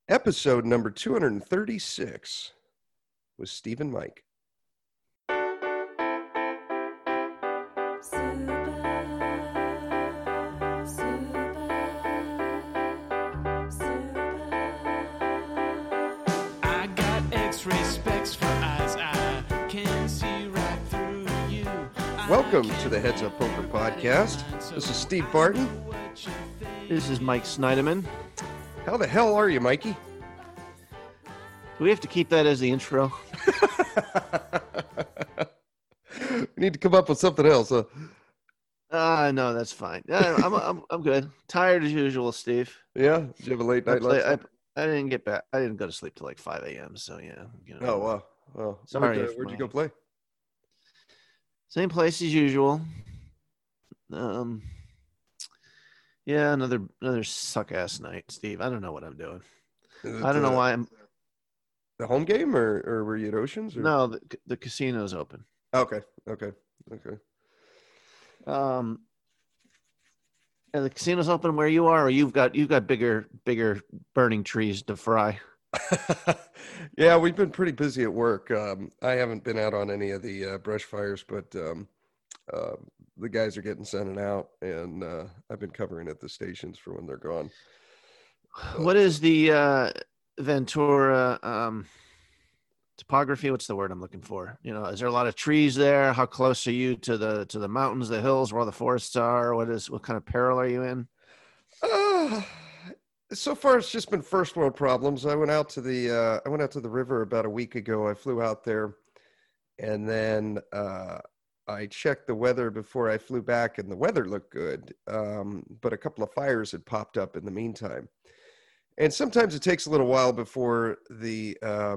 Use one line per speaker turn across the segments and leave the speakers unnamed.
Episode number 236 with Steve and Mike.
I got X-ray specs for eyes, I can see right through you.
Welcome to the Heads Up Poker Podcast. This is Steve Barton.
This is Mike Snyderman.
How the hell are you, Mikey?
Do we have to keep that as the intro?
We need to come up with something else.
No, that's fine. I'm good. Tired as usual, Steve.
Yeah? Did you have a late night last night?
I didn't get back. I didn't go to sleep till like 5 a.m. So yeah.
Oh, wow. Well,
Sorry
where'd you go play?
Same place as usual. Yeah, another suck ass night, Steve. I don't know what I'm doing. I don't know why I'm.
The home game, or were you at Oceans? Or?
No, the casino's open.
Okay.
And the casino's open where you are, or you've got bigger burning trees to fry.
Yeah, we've been pretty busy at work. I haven't been out on any of the brush fires, but the guys are getting sent out, and I've been covering at the stations for when they're gone.
What is the Ventura topography? What's the word I'm looking for? Is there a lot of trees there? How close are you to the mountains, the hills, where all the forests are? What kind of peril are you in?
So far it's just been first world problems. I went out to the river about a week ago. I flew out there, and then I checked the weather before I flew back, and the weather looked good. But a couple of fires had popped up in the meantime. And sometimes it takes a little while before the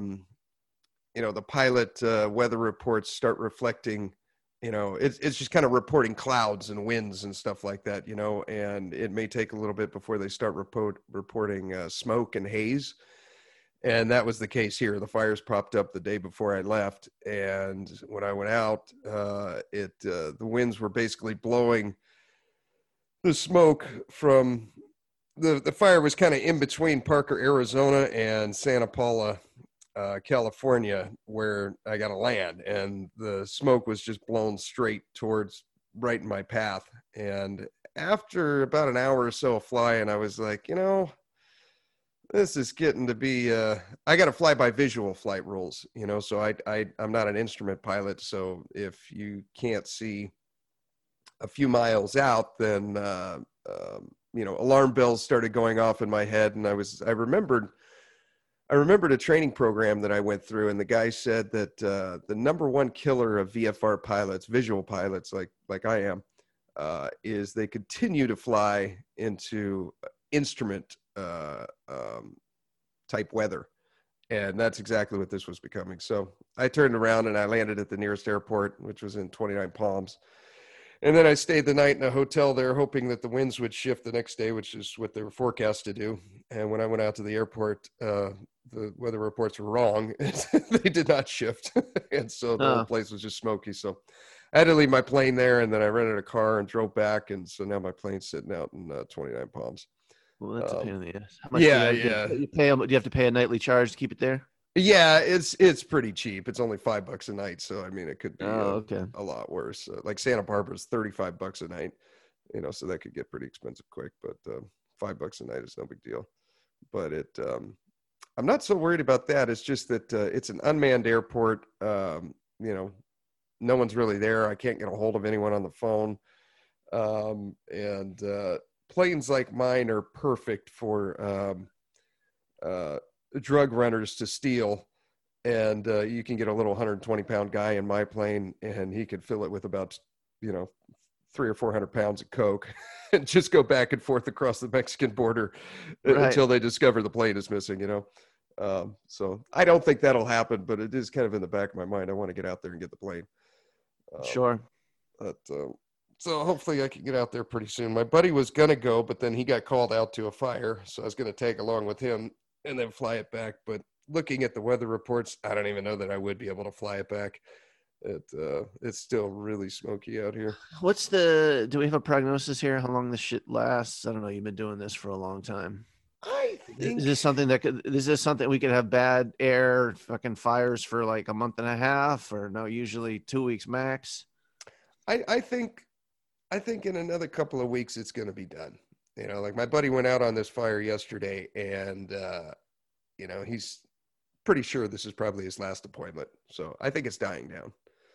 pilot weather reports start reflecting, it's just kind of reporting clouds and winds and stuff like that, and it may take a little bit before they start reporting smoke and haze. And that was the case here. The fires popped up the day before I left. And when I went out, the winds were basically blowing the smoke from the fire was kind of in between Parker, Arizona and Santa Paula, California, where I got to land, and the smoke was just blown straight towards right in my path. And after about an hour or so of flying, I was like, this is getting to be, I got to fly by visual flight rules, so I'm not an instrument pilot. So if you can't see a few miles out, then, alarm bells started going off in my head. And I remembered a training program that I went through, and the guy said that the number one killer of VFR pilots, visual pilots like I am, is they continue to fly into instrument type weather. And that's exactly what this was becoming. So I turned around and I landed at the nearest airport, which was in 29 Palms. And then I stayed the night in a hotel there, hoping that the winds would shift the next day, which is what they were forecast to do. And when I went out to the airport, the weather reports were wrong. They did not shift. And so the whole place was just smoky. So I had to leave my plane there, and then I rented a car and drove back. And so now my plane's sitting out in 29 Palms.
Well, that's a pain in the ass. How much
Yeah.
do you have to pay a nightly charge to keep it there?
Yeah, it's pretty cheap. It's only $5 a night. So, I mean, it could be
okay.
a lot worse. Like Santa Barbara's $35 a night, so that could get pretty expensive quick, but $5 a night is no big deal. But I'm not so worried about that. It's just that it's an unmanned airport. No one's really there. I can't get a hold of anyone on the phone. And planes like mine are perfect for drug runners to steal. And you can get a little 120-pound guy in my plane, and he could fill it with about 300 or 400 pounds of coke and just go back and forth across the Mexican border until they discover the plane is missing. So I don't think that'll happen, but it is kind of in the back of my mind. I want to get out there and get the plane.
Sure.
But so hopefully I can get out there pretty soon. My buddy was gonna go, but then he got called out to a fire, so I was gonna tag along with him and then fly it back. But looking at the weather reports, I don't even know that I would be able to fly it back. It's still really smoky out here.
Do we have a prognosis here? How long this shit lasts? I don't know. You've been doing this for a long time.
I think
Is this something we could have bad air fucking fires for like a month and a half, or no, usually 2 weeks max?
I think in another couple of weeks it's going to be done. Like my buddy went out on this fire yesterday, and he's pretty sure this is probably his last appointment. So I think it's dying down.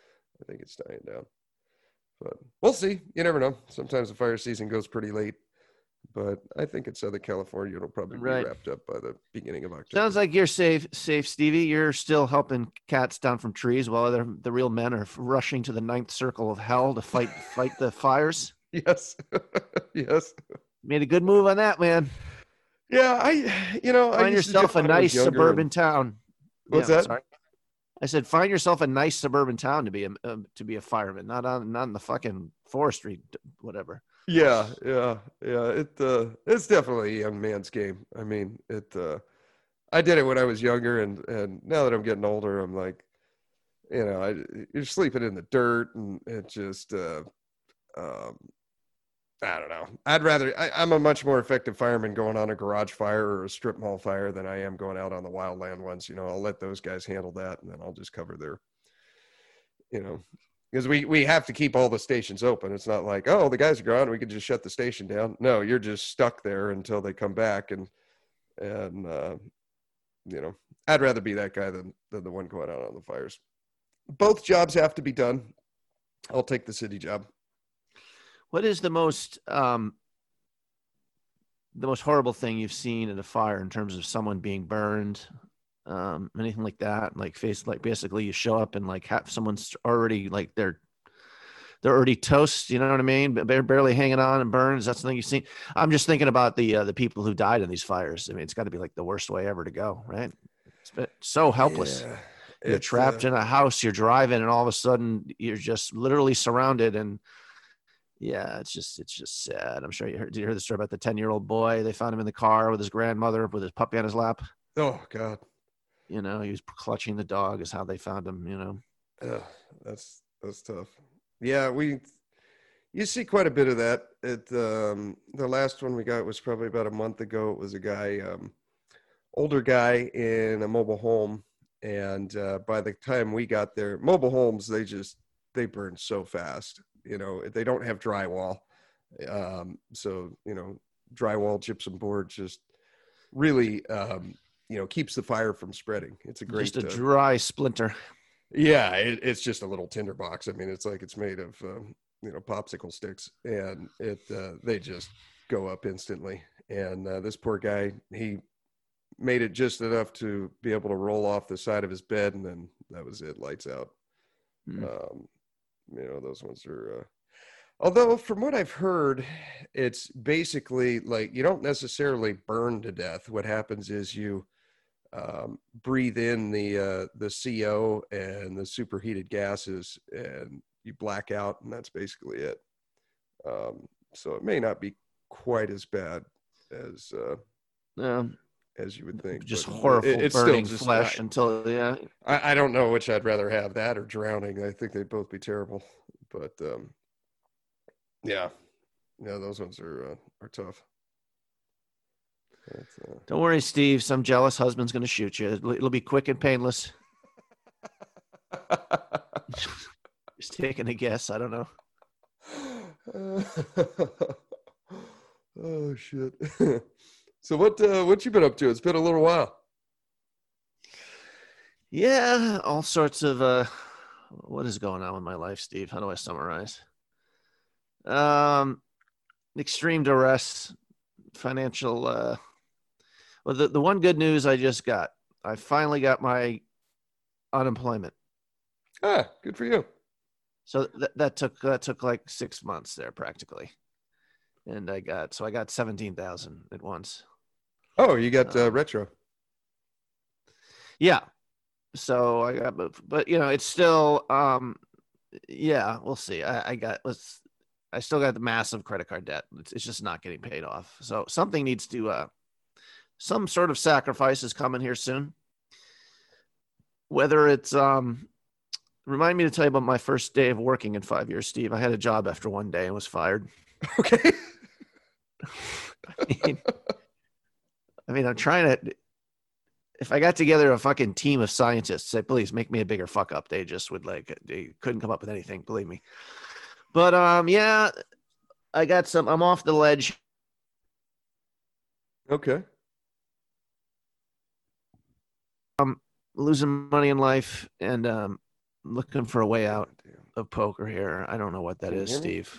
But we'll see. You never know. Sometimes the fire season goes pretty late. But I think in Southern California, it'll probably be wrapped up by the beginning of October.
Sounds like you're safe, Stevie. You're still helping cats down from trees while the real men are rushing to the ninth circle of hell to fight the fires.
Yes. Yes.
Made a good move on that, man.
Yeah,
find yourself a nice suburban town.
What's that?
Sorry. I said, find yourself a nice suburban town to be a fireman, not in the fucking forestry, whatever.
Yeah. It's definitely a young man's game. I mean, I did it when I was younger, and now that I'm getting older, I'm like, you're sleeping in the dirt, and it just, I don't know. I'm a much more effective fireman going on a garage fire or a strip mall fire than I am going out on the wildland ones. I'll let those guys handle that, and then I'll just cover their, because we have to keep all the stations open. It's not like, oh, the guys are gone, we can just shut the station down. No, you're just stuck there until they come back, and I'd rather be that guy than the one going out on the fires. Both jobs have to be done. I'll take the city job.
What is the most horrible thing you've seen in a fire in terms of someone being burned, anything like that? Like basically you show up and like have someone's already like they're already toast. You know what I mean? They're barely hanging on and burns. That's something you've seen. I'm just thinking about the people who died in these fires. I mean, it's got to be like the worst way ever to go, right? It's so helpless. Yeah, you're trapped in a house. You're driving, and all of a sudden you're just literally surrounded and. Yeah, it's just sad. I'm sure did you hear the story about the 10-year-old boy? They found him in the car with his grandmother with his puppy on his lap.
Oh God.
He was clutching the dog is how they found him,
That's tough. Yeah, you see quite a bit of that. The last one we got was probably about a month ago. It was a guy, older guy in a mobile home. And by the time we got there, mobile homes, they burn so fast. They don't have drywall. So, drywall, gypsum board just really, keeps the fire from spreading. It's
just a dry splinter.
Yeah. It's just a little tinder box. I mean, it's like it's made of, popsicle sticks, and they just go up instantly. And this poor guy, he made it just enough to be able to roll off the side of his bed, and then that was it. Lights out. Those ones are, although from what I've heard, it's basically like you don't necessarily burn to death. What happens is you breathe in the CO and the superheated gases, and you black out, and that's basically it. So it may not be quite as bad as you would think.
Just horrible it's burning still flesh until, yeah.
I don't know which I'd rather have, that or drowning. I think they'd both be terrible. But, yeah, those ones are tough.
Don't worry, Steve. Some jealous husband's going to shoot you. It'll be quick and painless. Just taking a guess. I don't know.
Oh, shit. So what you been up to? It's been a little while.
Yeah, all sorts of what is going on with my life, Steve? How do I summarize? Extreme duress, financial well, the one good news I just got. I finally got my unemployment.
Ah, good for you.
So that took like 6 months there practically. And I got 17,000 at once.
Oh, you got retro.
Yeah. So I got, but it's still, yeah, we'll see. I still got the massive credit card debt. It's just not getting paid off. So something needs to, some sort of sacrifice is coming here soon. Whether it's, remind me to tell you about my first day of working in 5 years, Steve. I had a job after one day and was fired.
Okay.
I mean, I'm trying to. If I got together a fucking team of scientists, say, please make me a bigger fuck up. They just would they couldn't come up with anything, believe me. But yeah, I'm off the ledge.
Okay.
Losing money in life and looking for a way out of poker here. I don't know what that is, Steve.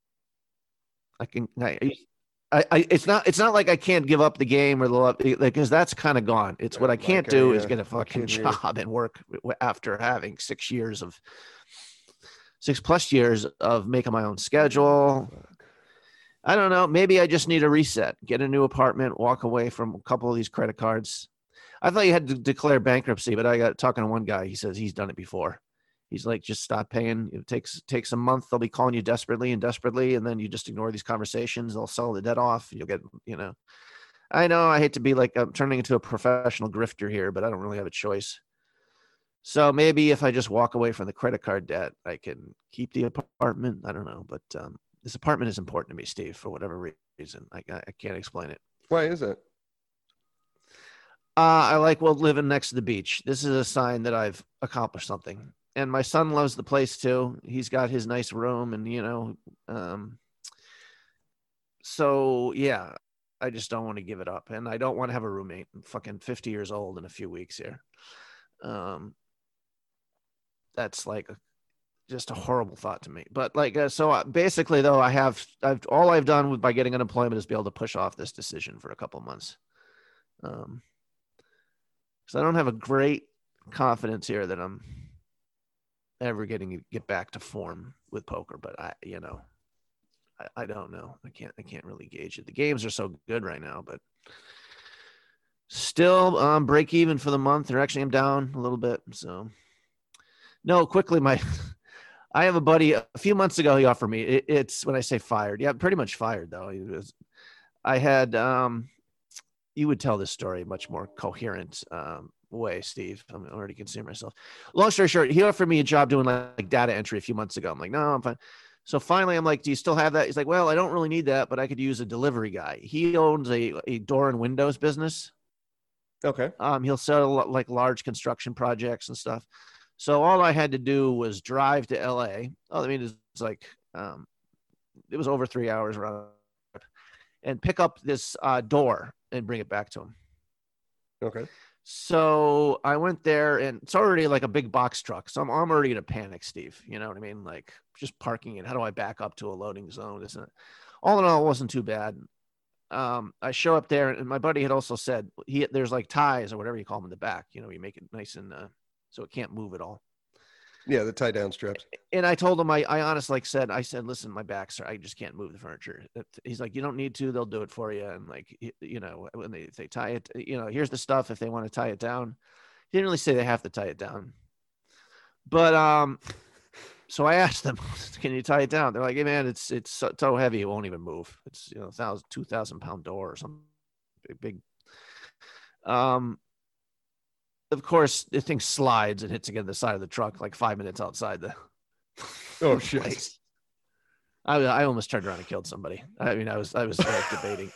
It's not like I can't give up the game or the love, because that's kind of gone. It's what I can't do is get a fucking job and work after having 6 years of 6+ years of making my own schedule. I don't know. Maybe I just need a reset, get a new apartment, walk away from a couple of these credit cards. I thought you had to declare bankruptcy, but I got talking to one guy. He says he's done it before. He's like, just stop paying. It takes a month. They'll be calling you desperately, and then you just ignore these conversations. They'll sell the debt off. You'll get, I know I hate to be like, I'm turning into a professional grifter here, but I don't really have a choice. So maybe if I just walk away from the credit card debt, I can keep the apartment. I don't know, but this apartment is important to me, Steve, for whatever reason. I can't explain it.
Why is it?
I like living next to the beach. This is a sign that I've accomplished something. And my son loves the place too. He's got his nice room and, so yeah, I just don't want to give it up. And I don't want to have a roommate. I'm fucking 50 years old in a few weeks here. That's like just a horrible thought to me. But so basically though, all I've done by getting unemployment is be able to push off this decision for a couple of months. So I don't have a great confidence here that I'm ever get back to form with poker, but I don't know. I can't really gauge it. The games are so good right now, but still break even for the month. Or actually I'm down a little bit. So no, quickly, I have a buddy a few months ago. He offered me, it's when I say fired. Yeah, pretty much fired though. I had, you would tell this story much more coherent way, Steve. I'm already considering myself. Long story short, he offered me a job doing like data entry a few months ago. I'm like, no, I'm fine. So finally, I'm like, do you still have that? He's like, well, I don't really need that, but I could use a delivery guy. He owns a door and windows business.
Okay.
He'll sell like large construction projects and stuff. So all I had to do was drive to LA. Oh, I mean, it's like, it was over 3 hours around, and pick up this door and bring it back to him.
Okay.
So I went there, and it's already like a big box truck. So I'm already in a panic, Steve. You know what I mean? Like just parking it. How do I back up to a loading zone? Isn't it? All in all, it wasn't too bad. I show up there, and my buddy had also said there's like ties or whatever you call them in the back. You make it nice and so it can't move at all.
Yeah, the tie down straps.
And I told him, I honestly said, listen, my back's, I just can't move the furniture. He's like, you don't need to, they'll do it for you. And like, when they tie it, here's the stuff if they want to tie it down. He didn't really say they have to tie it down. But so I asked them, can you tie it down? They're like, hey man, it's so heavy, it won't even move. It's 2,000 pound door or something big. Of course, the thing slides and hits against the side of the truck like 5 minutes outside the.
Oh shit!
Place. I almost turned around and killed somebody. I mean, I was like debating.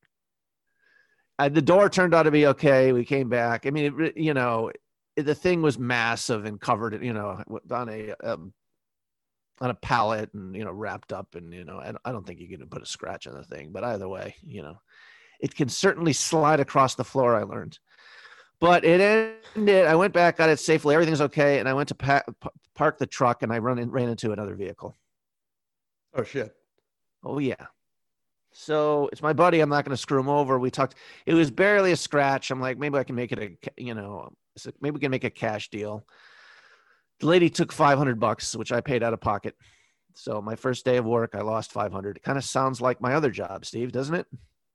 The door turned out to be okay. We came back. I mean, the thing was massive and covered, on a pallet and wrapped up, and I don't think you can put a scratch on the thing. But either way, it can certainly slide across the floor. I learned. But it ended. I went back, got it safely. Everything's okay. And I went to park the truck, and I ran into another vehicle.
Oh, shit.
Oh, yeah. So it's my buddy. I'm not going to screw him over. We talked. It was barely a scratch. I'm like, maybe I can make it maybe we can make a cash deal. The lady took $500, which I paid out of pocket. So my first day of work, I lost $500. It kind of sounds like my other job, Steve, doesn't it?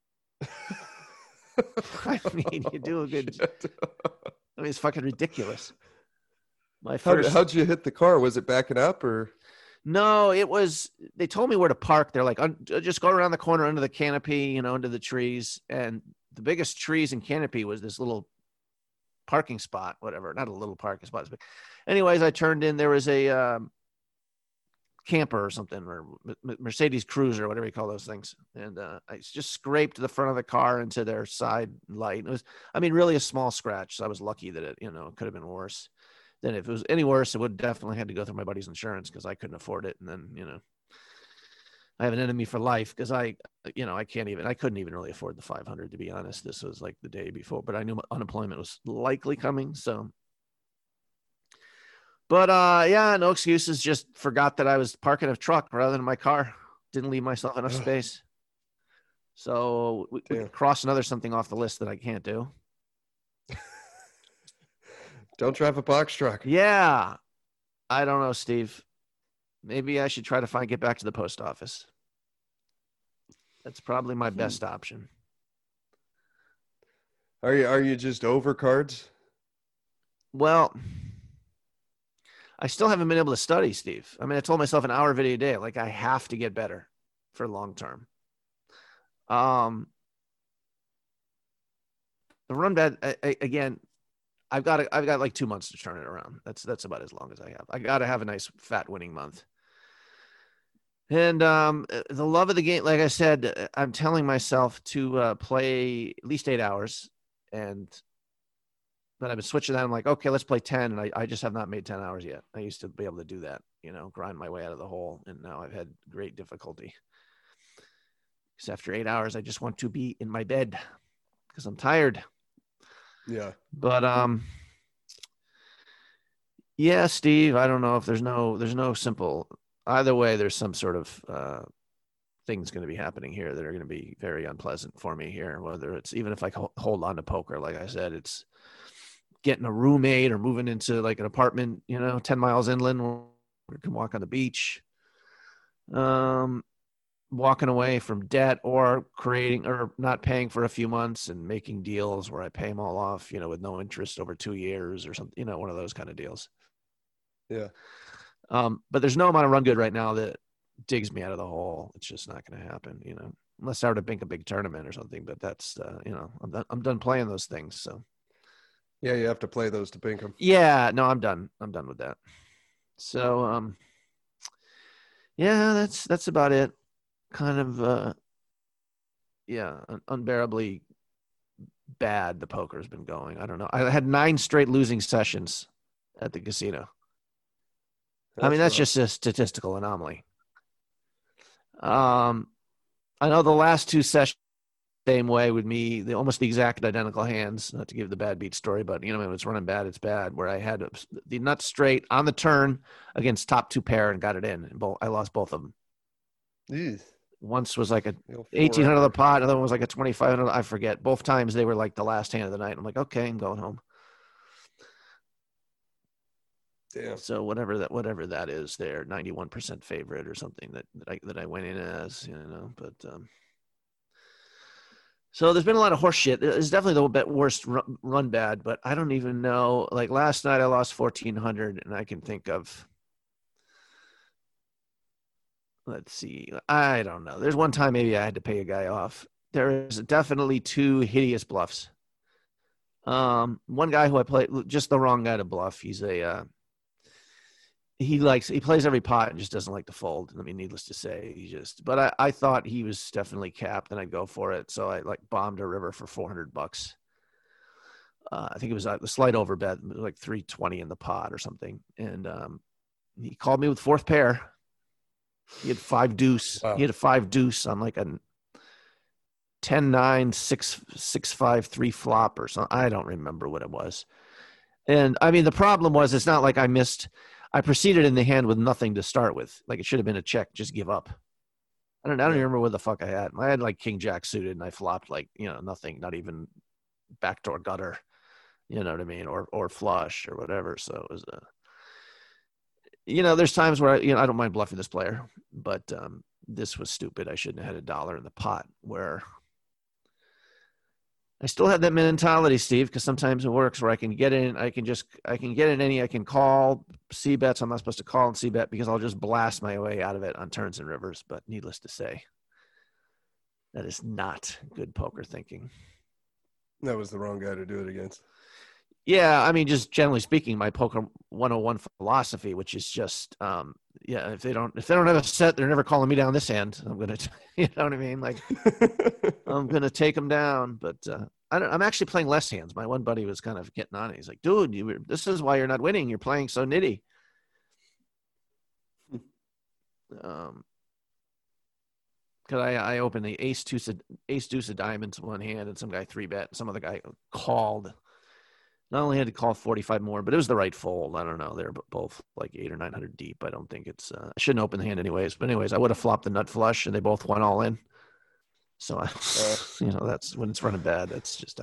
I mean, you do a good. I mean, it's fucking ridiculous.
How'd you hit the car? Was it backing up or?
No, it was. They told me where to park. They're like, just go around the corner under the canopy, under the trees. And the biggest trees in canopy was this little parking spot, whatever. Not a little parking spot. But anyways, I turned in. There was a camper or something, or Mercedes Cruiser, whatever you call those things. And I just scraped the front of the car into their side light. It was, I mean, really a small scratch. So I was lucky that it, it could have been worse. Then if it was any worse, it would definitely had to go through my buddy's insurance because I couldn't afford it. And then, I have an enemy for life because I couldn't even really afford the 500, to be honest. This was like the day before, but I knew unemployment was likely coming. So, but yeah, no excuses. Just forgot that I was parking a truck rather than my car. Didn't leave myself enough space. So we could cross another something off the list that I can't do.
Don't drive a box truck.
Yeah. I don't know, Steve. Maybe I should try to get back to the post office. That's probably my best option.
Are you just over cards?
Well, I still haven't been able to study, Steve. I mean, I told myself an hour video a day. Like, I have to get better for long term. The run bad again. I've got like 2 months to turn it around. That's about as long as I have. I got to have a nice fat winning month. And the love of the game, like I said, I'm telling myself to play at least 8 hours. And then I've been switching that. I'm like, okay, let's play 10. And I just have not made 10 hours yet. I used to be able to do that, grind my way out of the hole. And now I've had great difficulty. Because after 8 hours, I just want to be in my bed because I'm tired.
Yeah.
But yeah, Steve, I don't know if there's no simple. Either way, there's some sort of things going to be happening here that are going to be very unpleasant for me here. Whether it's even if I hold on to poker, like I said, it's getting a roommate or moving into like an apartment, 10 miles inland where we can walk on the beach. Walking away from debt or creating or not paying for a few months and making deals where I pay them all off, with no interest over 2 years or something, one of those kind of deals.
Yeah.
But there's no amount of run good right now that digs me out of the hole. It's just not going to happen, unless I were to bank a big tournament or something, but that's, I'm done playing those things. So
yeah, you have to play those to bink them.
Yeah, no, I'm done with that. So, yeah, that's about it. Kind of, unbearably bad the poker has been going. I don't know. I had 9 straight losing sessions at the casino. That's just a statistical anomaly. I know the last 2 sessions same way with me, almost the exact identical hands, not to give the bad beat story, but when it's running bad, it's bad, where I had the nut straight on the turn against top 2 pair and got it in. And I lost both of them.
Jeez.
Once was like a 1,800 of the pot. Another one was like a 2,500. I forget. Both times they were like the last hand of the night. I'm like, okay, I'm going home.
Damn.
So whatever that is, they're 91% favorite or something that I went in as, but so there's been a lot of horse shit. It's definitely the worst run bad, but I don't even know. Like last night I lost 1,400 and I can think of, let's see. I don't know. There's one time maybe I had to pay a guy off. There is definitely 2 hideous bluffs. One guy who I played, just the wrong guy to bluff. He's he plays every pot and just doesn't like to fold. I mean, needless to say, but I thought he was definitely capped and I'd go for it. So I bombed a river for $400. I think it was the slight over bet, like 320 in the pot or something. And he called me with 4th pair. He had 5 deuce. Wow. He had a 5 deuce on like a 10-9, 6-5, 3 flop or something. I don't remember what it was. And I mean, the problem was, it's not like I proceeded in the hand with nothing to start with. Like it should have been a check, just give up. I don't even remember what the fuck I had. I had like king jack suited and I flopped like, nothing, not even backdoor gutter, you know what I mean? Or flush or whatever. So it was there's times where I don't mind bluffing this player, but this was stupid. I shouldn't have had $1 in the pot, where I still have that mentality, Steve, because sometimes it works where I can get in. I can get in any. I can call C bets. I'm not supposed to call and C bet because I'll just blast my way out of it on turns and rivers. But needless to say, that is not good poker thinking.
That was the wrong guy to do it against.
Yeah, I mean, just generally speaking, my poker 101 philosophy, which is just, yeah, if they don't have a set, they're never calling me down this hand. I'm gonna, you know what I mean? Like, I'm gonna take them down. But I'm actually playing less hands. My one buddy was kind of getting on it. He's like, "Dude, this is why you're not winning. You're playing so nitty." Because I opened the ace deuce of diamonds one hand, and some guy 3-bet. Some other guy called. Not only had to call 45 more, but it was the right fold. I don't know. They're both like 800 or 900 deep. I don't think it's. I shouldn't open the hand anyways. But anyways, I would have flopped the nut flush, and they both went all in. So that's when it's running bad. That's just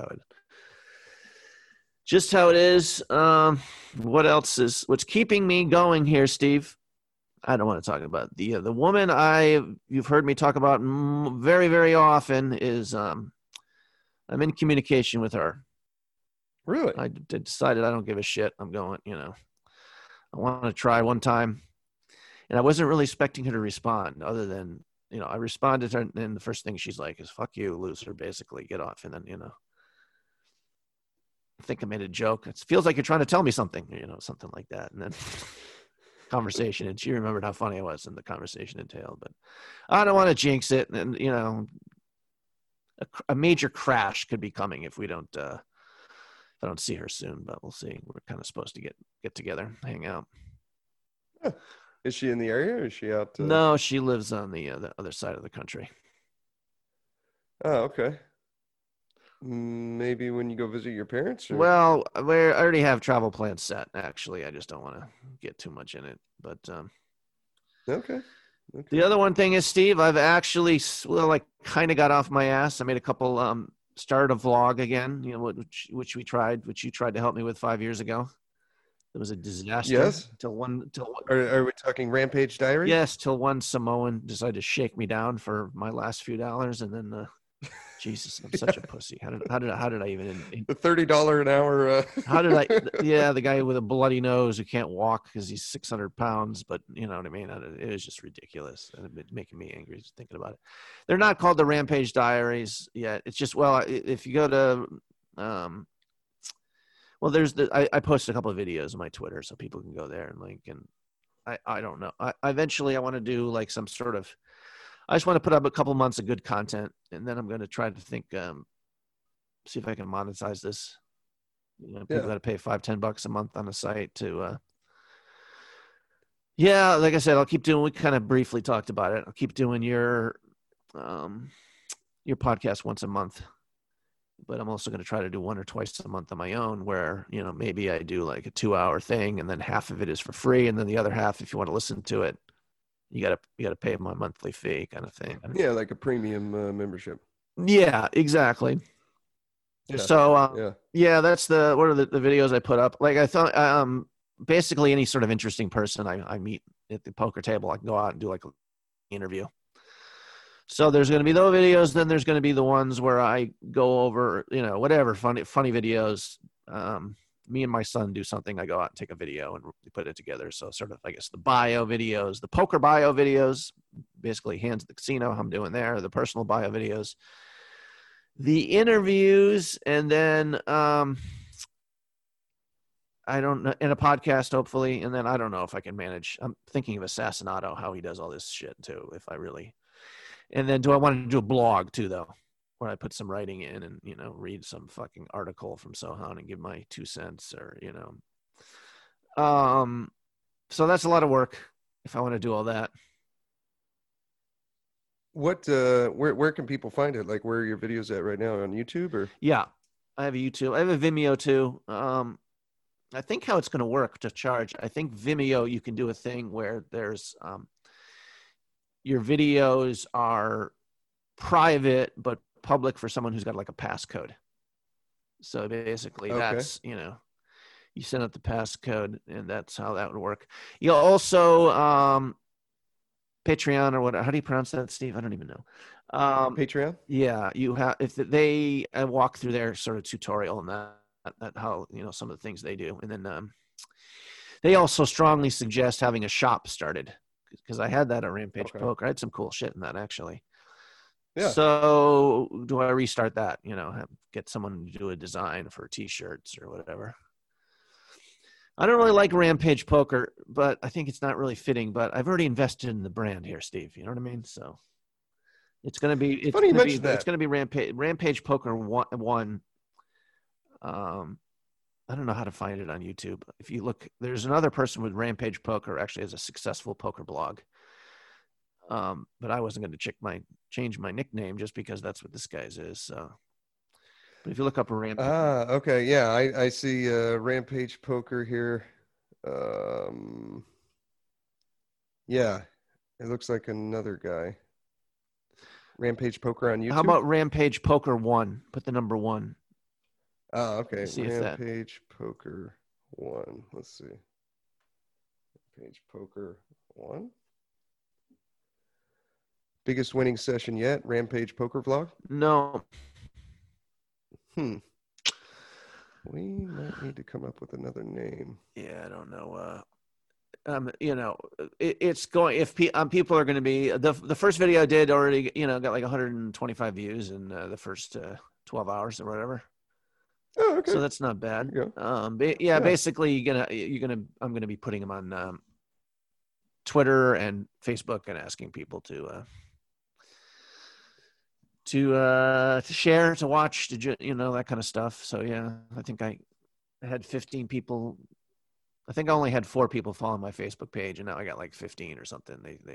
how it is. What else is what's keeping me going here, Steve? I don't want to talk about the woman you've heard me talk about very, very often is I'm in communication with her.
Really?
I decided I don't give a shit. I'm going, I want to try one time. And I wasn't really expecting her to respond other than, I responded to her, and the first thing she's like is, "Fuck you, loser," basically, get off. And then, I think I made a joke. It feels like you're trying to tell me something, something like that. And then conversation, and she remembered how funny I was and the conversation entailed. But I don't want to jinx it. And, a major crash could be coming if we don't, I don't see her soon, but we'll see. We're kind of supposed to get together, hang out.
Huh. Is she in the area, or is she out?
No, she lives on the other side of the country.
Oh, okay. Maybe when you go visit your parents? Or?
Well, I already have travel plans set, actually. I just don't want to get too much in it. But
okay.
The other one thing is, Steve, I've actually kind of got off my ass. I made a couple started a vlog again, which you tried to help me with 5 years ago. It was a disaster.
Yes.
Are
we talking Rampage Diaries?
Yes, till one Samoan decided to shake me down for my last few dollars, and then Jesus, I'm such a pussy. How did I even
the $30 an hour?
How did I? Yeah, the guy with a bloody nose who can't walk because he's 600 pounds, but you know what I mean. It was just ridiculous, and it's making me angry just thinking about it. They're not called the Rampage Diaries yet. It's just if you go to I posted a couple of videos on my Twitter, so people can go there and link. And I don't know. Eventually I want to do like some sort of. I just want to put up a couple months of good content, and then I'm going to try to think, see if I can monetize this. People got to pay $5-10 a month on the site to. Like I said, I'll keep doing. We kind of briefly talked about it. I'll keep doing your podcast once a month. But I'm also going to try to do 1 or twice a month on my own where, maybe I do like a 2-hour thing and then half of it is for free. And then the other half, if you want to listen to it, you gotta pay my monthly fee kind of thing.
Yeah. Like a premium membership.
Yeah, exactly. Yeah. So, that's what are the videos I put up? Like I thought, basically any sort of interesting person I meet at the poker table, I can go out and do like an interview. So there's going to be those videos. Then there's going to be the ones where I go over, whatever funny videos. Me and my son do something. I go out and take a video and we put it together. So sort of, I guess, the bio videos, the poker bio videos, basically hands at the casino, how I'm doing there, the personal bio videos, the interviews, and then I don't know, in a podcast, hopefully. And then I don't know if I can manage. I'm thinking of Assassinato, how he does all this shit too, if I really. And then do I want to do a blog too, though, where I put some writing in and, read some fucking article from Sohan and give my 2 cents or, so that's a lot of work if I want to do all that.
What, where can people find it? Like, where are your videos at right now, on YouTube or?
Yeah, I have a YouTube. I have a Vimeo too. I think how it's going to work to charge. I think Vimeo, you can do a thing where there's, your videos are private, but public for someone who's got like a passcode. So basically that's, you send out the passcode and that's how that would work. You also, Patreon or what, how do you pronounce that, Steve? I don't even know.
Patreon?
Yeah. You have, if they walk through their sort of tutorial and that how, some of the things they do. And then, they also strongly suggest having a shop started because I had that at Rampage Poker. I had some cool shit in that actually. Yeah. So do I restart that? Get someone to do a design for T-shirts or whatever. I don't really like Rampage Poker, but I think it's not really fitting. But I've already invested in the brand here, Steve. You know what I mean? So it's gonna be
Funny you mentioned that.
it's gonna be Rampage Poker one. I don't know how to find it on YouTube. If you look, there's another person with Rampage Poker actually has a successful poker blog. But I wasn't going to change my nickname just because that's what this guy's is. So, but if you look up a Rampage,
okay, yeah, I see Rampage Poker here. Yeah, it looks like another guy. Rampage Poker on YouTube.
How about Rampage Poker 1? Put the number 1.
Oh, okay.
See
Rampage Poker 1. Let's see. Rampage Poker 1. Biggest winning session yet? Rampage Poker Vlog?
No.
We might need to come up with another name.
Yeah, I don't know. You know, it's going. If people are going to be the first video I did already, you know, got like 125 views in the first 12 hours or whatever.
Oh, okay.
So that's not bad. Basically, I'm gonna be putting them on Twitter and Facebook and asking people to share, to watch, to that kind of stuff. So yeah, I think I had 15 people. I think I only had 4 people follow my Facebook page, and now I got like 15 or something.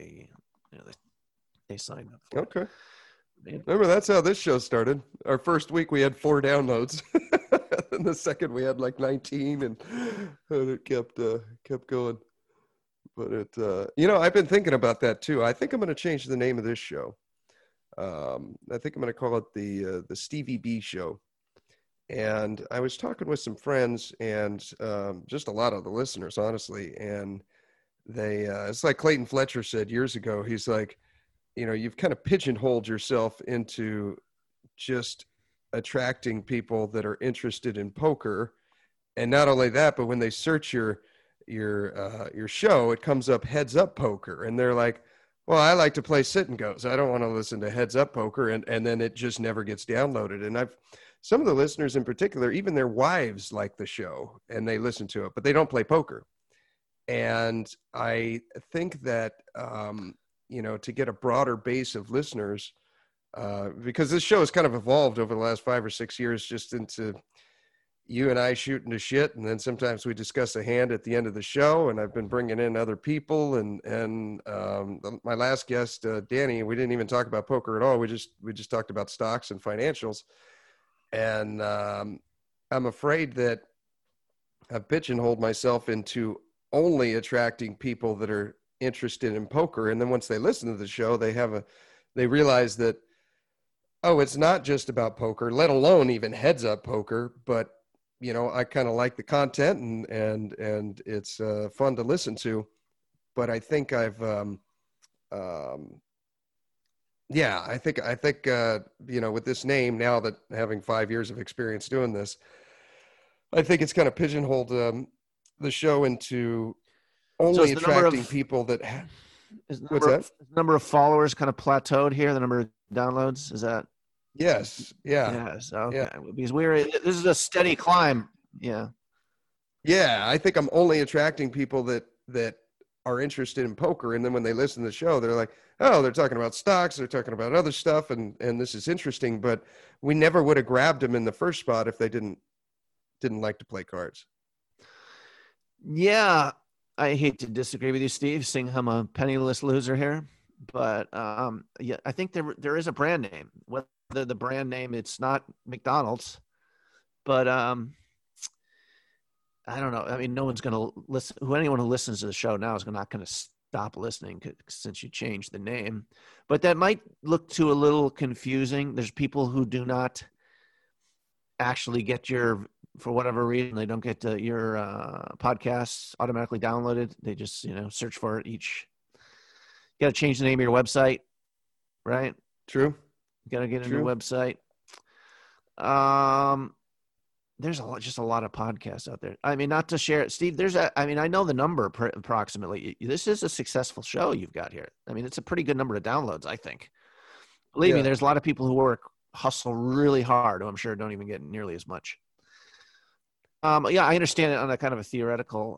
They signed up for
okay.
it.
Remember, that's how this show started. Our first week we had 4 downloads, and the second we had like 19, and it kept going. But I've been thinking about that too. I think I'm going to change the name of this show. I think I'm going to call it the Stevie B Show. And I was talking with some friends and just a lot of the listeners, honestly, and they it's like Clayton Fletcher said years ago. He's like, you've kind of pigeonholed yourself into just attracting people that are interested in poker. And not only that, but when they search your show, it comes up Heads Up Poker. And they're like, well, I like to play sit and goes. I don't want to listen to Heads Up Poker. And then it just never gets downloaded. And some of the listeners in particular, even their wives like the show and they listen to it, but they don't play poker. And I think that, to get a broader base of listeners, because this show has kind of evolved over the last 5 or 6 years, just into you and I shooting the shit. And then sometimes we discuss a hand at the end of the show, and I've been bringing in other people and my last guest, Danny, we didn't even talk about poker at all. We just talked about stocks and financials. And I'm afraid that I've pigeonholed myself into only attracting people that are interested in poker. And then once they listen to the show, they realize that, oh, it's not just about poker, let alone even Heads Up Poker. But, I kind of like the content and it's fun to listen to. But I think I've, I think with this name, now that having 5 years of experience doing this, I think it's kind of pigeonholed the show into only attracting people that what's that?
The number of followers kind of plateaued here, the number of downloads, is that?
Yes. Yeah.
Yes. Okay.
Yeah.
Because this is a steady climb. Yeah.
Yeah. I think I'm only attracting people that are interested in poker. And then when they listen to the show, they're like, oh, they're talking about stocks, they're talking about other stuff. And this is interesting, but we never would have grabbed them in the first spot if they didn't like to play cards.
Yeah. I hate to disagree with you, Steve, seeing I'm a penniless loser here, but I think there is a brand name. Whether the brand name, it's not McDonald's, but I don't know. I mean, no one's going to listen. Anyone who listens to the show now is not going to stop listening since you changed the name. But that might look a little confusing. There's people who do not actually get for whatever reason, they don't get your podcasts automatically downloaded. They just, search for it each. You got to change the name of your website, right?
True.
You got to get a new website. There's just a lot of podcasts out there. I mean, not to share it, Steve, I know the number approximately. This is a successful show you've got here. I mean, it's a pretty good number of downloads, I think. Believe me, there's a lot of people who hustle really hard, who I'm sure don't even get nearly as much. Yeah, I understand it on a kind of a theoretical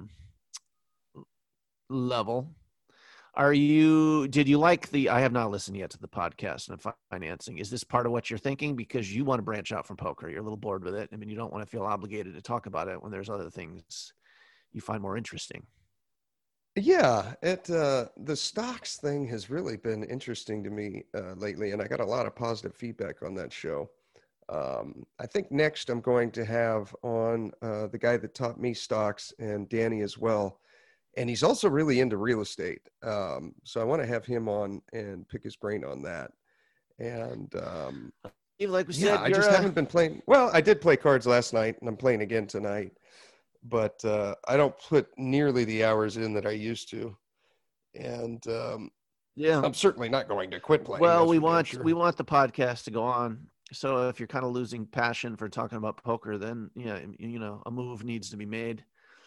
level. Did you like I have not listened yet to the podcast on financing. Is this part of what you're thinking? Because you want to branch out from poker. You're a little bored with it. I mean, you don't want to feel obligated to talk about it when there's other things you find more interesting.
Yeah, the stocks thing has really been interesting to me lately, and I got a lot of positive feedback on that show. I think next I'm going to have on the guy that taught me stocks and Danny as well. And he's also really into real estate. So I want to have him on and pick his brain on that. And
Even like we
yeah,
said,
I just haven't been playing. Well, I did play cards last night and I'm playing again tonight, but I don't put nearly the hours in that I used to. And
yeah,
I'm certainly not going to quit playing.
well,
that's
we
for damn
want
sure.
we want the podcast to go on. So if you're kind of losing passion for talking about poker, then yeah, a move needs to be made.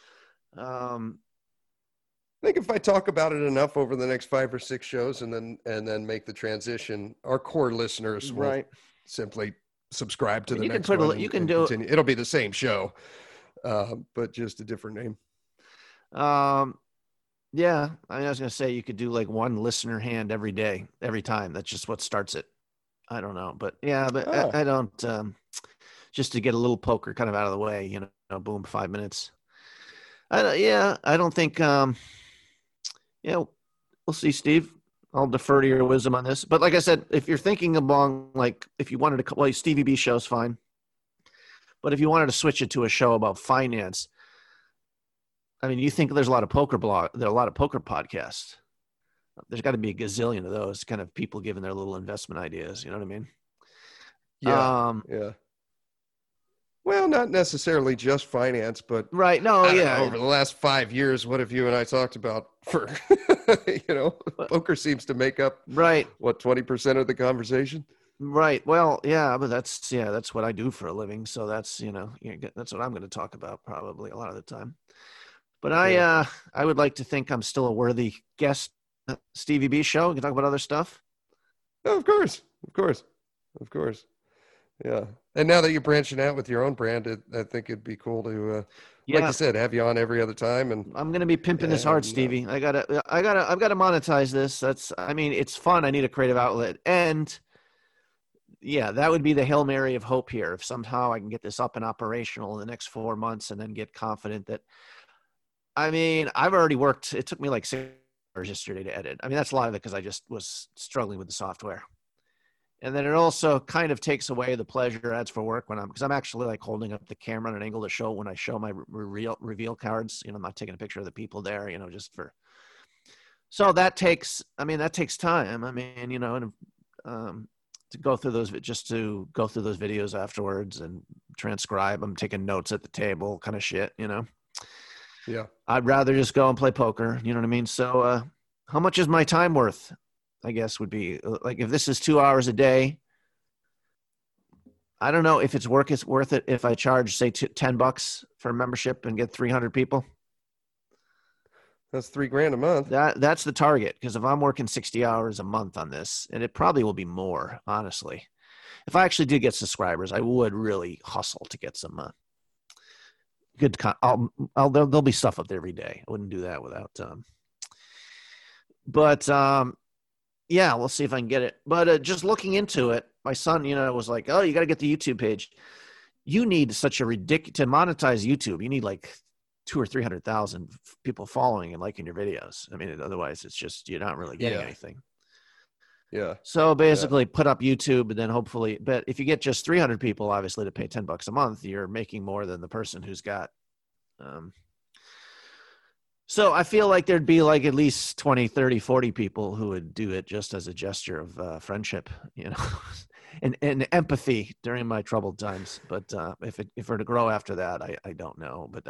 I think if I talk about it enough over the next 5 or 6 shows and then make the transition, our core listeners will
Right.
simply subscribe to the
You can
next
put a-
one.
you
and-
can
and
do-
continue. It'll be the same show, but just a different name.
Yeah, I was gonna say you could do like one listener hand every day, every time. That's just what starts it. I don't know, but yeah, but
Ah.
I don't. Just to get a little poker kind of out of the way, boom, 5 minutes. I don't think. Yeah, we'll see, Steve. I'll defer to your wisdom on this. But like I said, if you're thinking along, like if you wanted to, well, Stevie B show's fine. But if you wanted to switch it to a show about finance, I mean, you think there's a lot of poker there are a lot of poker podcasts. There's got to be a gazillion of those kind of people giving their little investment ideas. You know what I mean?
Yeah, yeah. Well, not necessarily just finance, but
Right. No,
I don't
yeah.
know, over the last 5 years, what have you and I talked about for, poker seems to make up,
Right.
what, 20% of the conversation?
Right. Well, yeah, but that's what I do for a living. So that's, that's what I'm going to talk about probably a lot of the time. But
Yeah.
I would like to think I'm still a worthy guest. Stevie B show. We can talk about other stuff.
Oh, of course. Yeah. And now that you're branching out with your own brand, I think it'd be cool to,
Yeah.
like you said, have you on every other time. And
I'm going to be pimping this hard, Stevie. I've got to monetize this. It's fun. I need a creative outlet. And yeah, that would be the Hail Mary of hope here. If somehow I can get this up and operational in the next 4 months and then get confident that, I've already worked. It took me like 6 hours yesterday to edit. That's a lot of it because I just was struggling with the software. And then it also kind of takes away the pleasure adds for work because I'm actually like holding up the camera on an angle to show when I show my reveal cards, I'm not taking a picture of the people there, so that takes time. To go through those videos afterwards and transcribe them, taking notes at the table kind of shit,
yeah,
I'd rather just go and play poker. You know what I mean? So, how much is my time worth? I guess would be like, if this is 2 hours a day, I don't know if it's worth it if I charge, say, $10 for a membership and get 300 people.
That's $3,000 a month.
That's the target. Because if I'm working 60 hours a month on this, and it probably will be more, honestly, if I actually did get subscribers, I would really hustle to get some good. There'll be stuff up there every day. I wouldn't do that without. Yeah, we'll see if I can get it. But just looking into it, my son, was like, "Oh, you got to get the YouTube page. You need such a ridiculous to monetize YouTube. You need like 200,000 or 300,000 people following and liking your videos. Otherwise, it's just you're not really getting anything."
Yeah.
So basically, put up YouTube, and then hopefully, but if you get just 300 people, obviously, to pay $10 a month, you're making more than the person who's got. So I feel like there'd be like at least 20, 30, 40 people who would do it just as a gesture of friendship, and empathy during my troubled times. But if it were to grow after that, I don't know. But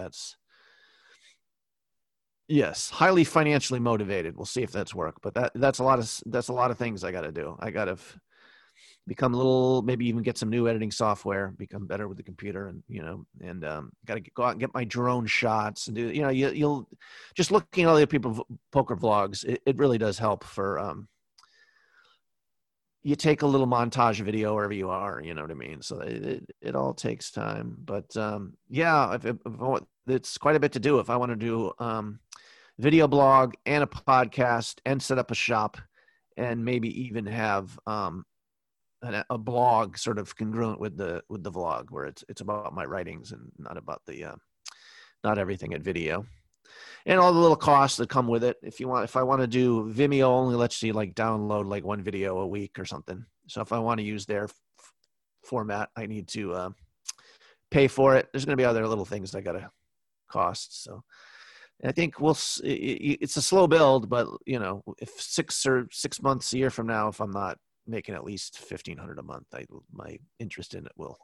yes, highly financially motivated. We'll see if that's work. But that's a lot of things I got to do. I got to become a little, maybe even get some new editing software, become better with the computer, and got to go out and get my drone shots and do, you'll just looking at other people's poker vlogs. It really does help for, you take a little montage video wherever you are, you know what I mean? So it all takes time, but yeah, it's quite a bit to do. If I want to do video blog and a podcast and set up a shop and maybe even have a blog sort of congruent with the vlog, where it's about my writings and not about the not everything at video, and all the little costs that come with it. If I want to do Vimeo only, let's see, like download like one video a week or something. So if I want to use their format, I need to pay for it. There's going to be other little things that got to cost. So I think it's a slow build, but you know, if 6 months, a year from now, if I'm not making at least $1,500 a month, my interest in it will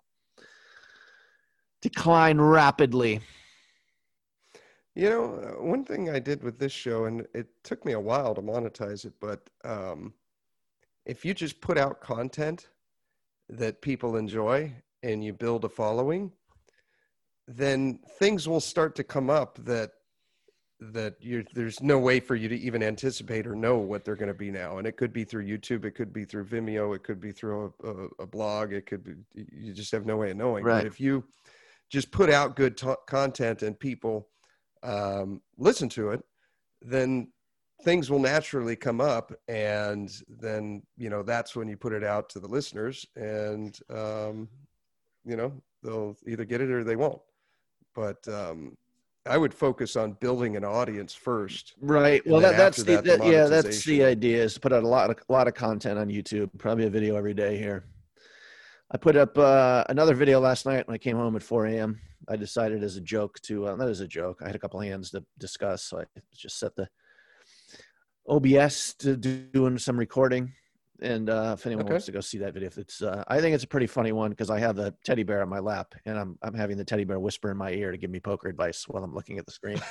decline rapidly.
You know, one thing I did with this show, and it took me a while to monetize it, but if you just put out content that people enjoy and you build a following, then things will start to come up that there's no way for you to even anticipate or know what they're going to be now. And it could be through YouTube, it could be through Vimeo, it could be through a blog, it could be, you just have no way of knowing.
Right.
But if you just put out good content and people listen to it, then things will naturally come up, and then, you know, that's when you put it out to the listeners, and you know, they'll either get it or they won't. But I would focus on building an audience first.
Right. Well, that's the
monetization.
idea, is to put out a lot of content on YouTube, probably a video every day here. I put up another video last night when I came home at 4 a.m. I decided as a joke to, not as a joke, I had a couple of hands to discuss. So I just set the OBS to doing some recording. And if anyone wants to go see that video, if it's, I think it's a pretty funny one, because I have the teddy bear on my lap, and I'm having the teddy bear whisper in my ear to give me poker advice while I'm looking at the screen.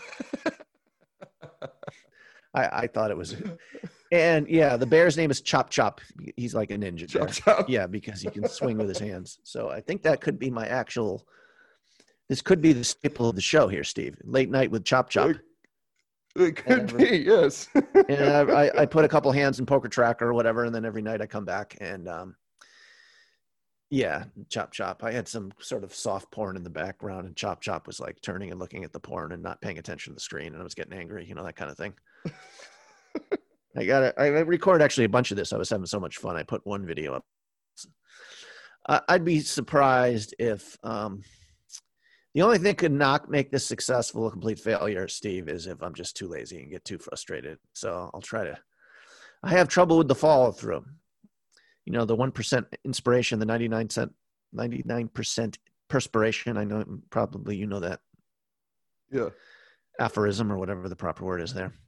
I thought it was, and yeah, the bear's name is Chop Chop. He's like a ninja.
Chop Chop.
Yeah, because he can swing with his hands. So I think that could be this could be the staple of the show here, Steve. Late night with Chop Chop.
It could be, yes.
And I put a couple hands in Poker Tracker or whatever, and then every night I come back and yeah, Chop Chop. I had some sort of soft porn in the background, and Chop Chop was like turning and looking at the porn and not paying attention to the screen, and I was getting angry, you know, that kind of thing. I recorded actually a bunch of this. I was having so much fun. I put one video up. I'd be surprised if the only thing that could not make this successful a complete failure, Steve, is if I'm just too lazy and get too frustrated. So I'll try to. I have trouble with the follow through. You know, the 1% inspiration, the 99% perspiration. I know probably you know that.
Yeah.
Aphorism, or whatever the proper word is there.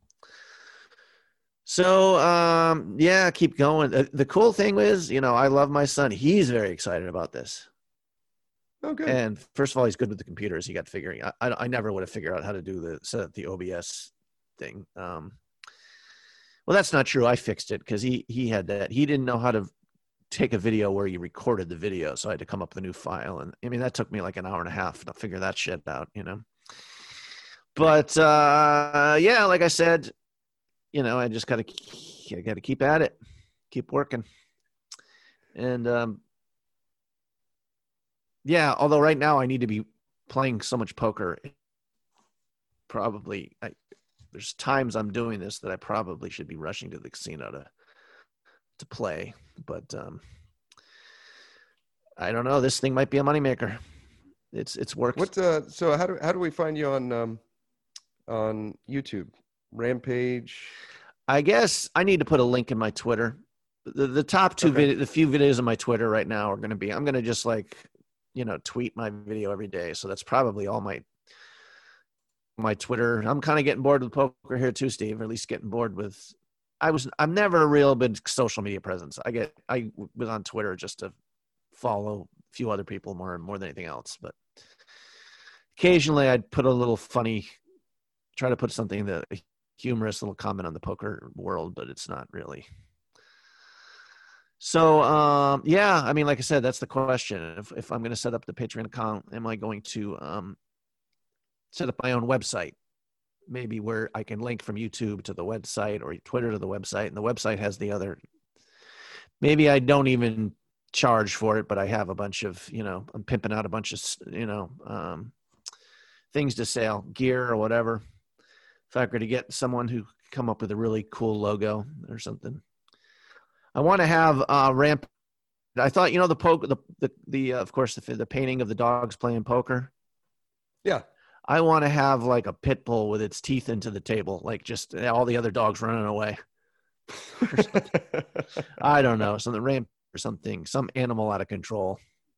So, yeah, keep going. The cool thing is, you know, I love my son. He's very excited about this.
Oh, good.
And first of all, he's good with the computers. He got figuring. I never would have figured out how to do set up the OBS thing. Well, that's not true. I fixed it because he had that. He didn't know how to take a video where you recorded the video, so I had to come up with a new file. And I mean, that took me like an hour and a half to figure that shit out, you know. But yeah, like I said, you know, I just gotta keep at it, keep working, and yeah. Although right now I need to be playing so much poker. Probably, there's times I'm doing this that I probably should be rushing to the casino to play, but I don't know. This thing might be a moneymaker. It's worked.
What? So how do we find you on YouTube? Rampage.
I guess I need to put a link in my Twitter. The top two the few videos on my Twitter right now are going to be, I'm going to just like, you know, tweet my video every day. So that's probably all my Twitter. I'm kind of getting bored with poker here too, Steve, or at least getting bored with, I'm never a real big social media presence. I was on Twitter just to follow a few other people more than anything else. But occasionally I'd put a little funny, try to put something that humorous little comment on the poker world, but it's not really. So, yeah, I mean, like I said, that's the question. If I'm going to set up the Patreon account, am I going to set up my own website? Maybe where I can link from YouTube to the website or Twitter to the website, and the website has the other maybe I don't even charge for it, but I have a bunch of, I'm pimping out a bunch of, things to sell, gear or whatever. If I were to get someone who come up with a really cool logo or something. I want to have ramp. I thought, the poke, the of course, the painting of the dogs playing poker.
Yeah.
I want to have like a pit bull with its teeth into the table, like just all the other dogs running away. I don't know, something ramp or something, some animal out of control.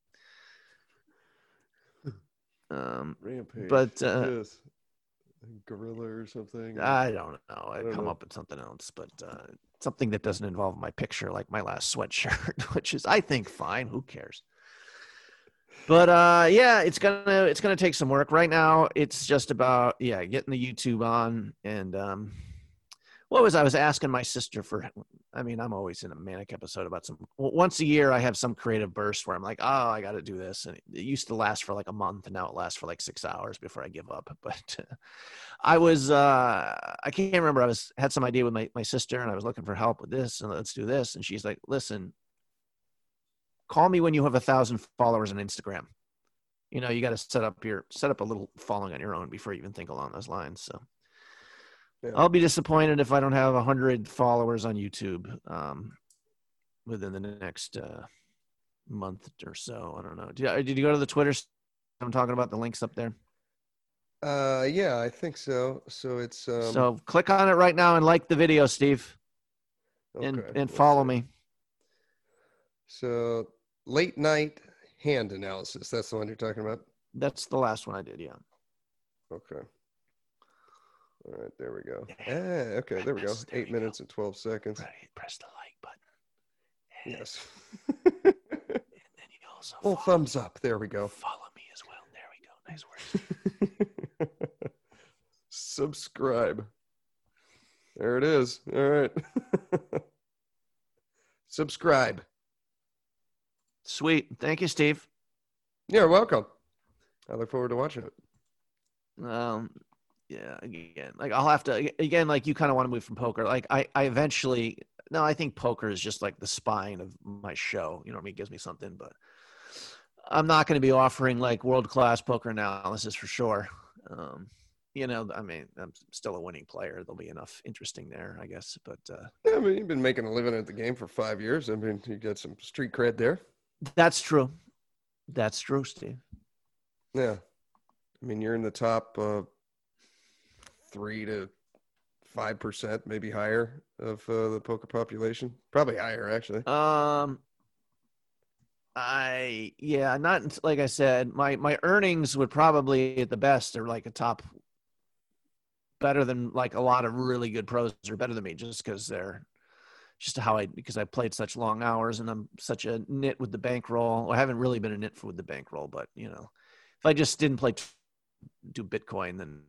Rampage.
But
yes. Gorilla or something.
I don't know. I'd
don't
come
know.
up with something else, but something that doesn't involve my picture, like my last sweatshirt, which is, I think, fine. Who cares? But yeah, it's gonna take some work. Right now, it's just about getting the YouTube on. And I was asking my sister for. I mean, I'm always in a manic episode about once a year I have some creative burst where I'm like, oh, I got to do this, and it used to last for like a month, and now it lasts for like 6 hours before I give up. But I can't remember. Had some idea with my sister, and I was looking for help with this, and let's do this, and she's like, listen. Call me when you have 1,000 followers on Instagram. You got to set up a little following on your own before you even think along those lines. So yeah. I'll be disappointed if I don't have 100 followers on YouTube within the next month or so. I don't know. Did you go to the Twitter? I'm talking about the links up there.
Yeah, I think so. So it's
so click on it right now and like the video, Steve, and follow me.
So late night hand analysis. That's the one you're talking about?
That's the last one I did, yeah.
Okay. All right, there we go. Okay, there we go. 8 minutes and 12 seconds.
Right, press the like button.
Yes.
And then you also
thumbs up. There we go.
Follow me as well. There we go. Nice work.
Subscribe. There it is. All right. Subscribe.
Sweet. Thank you, Steve.
You're welcome. I look forward to watching it.
Yeah, again, like I'll have to, again, like you kind of want to move from poker. Like I eventually, no, I think poker is just like the spine of my show. You know what I mean? It gives me something, but I'm not going to be offering like world-class poker analysis for sure. I mean, I'm still a winning player. There'll be enough interesting there, I guess. But
yeah, I mean, you've been making a living at the game for 5 years. I mean, you got some street cred there.
That's true. That's true, Steve.
Yeah. I mean, you're in the top 3 to 5%, maybe higher of the poker population. Probably higher, actually.
Not like I said, my earnings would probably at the best are like a top, better than like a lot of really good pros are better than me, just because because I played such long hours and I'm such a nit with the bankroll. Well, I haven't really been a nit with the bankroll, but if I just didn't do Bitcoin, then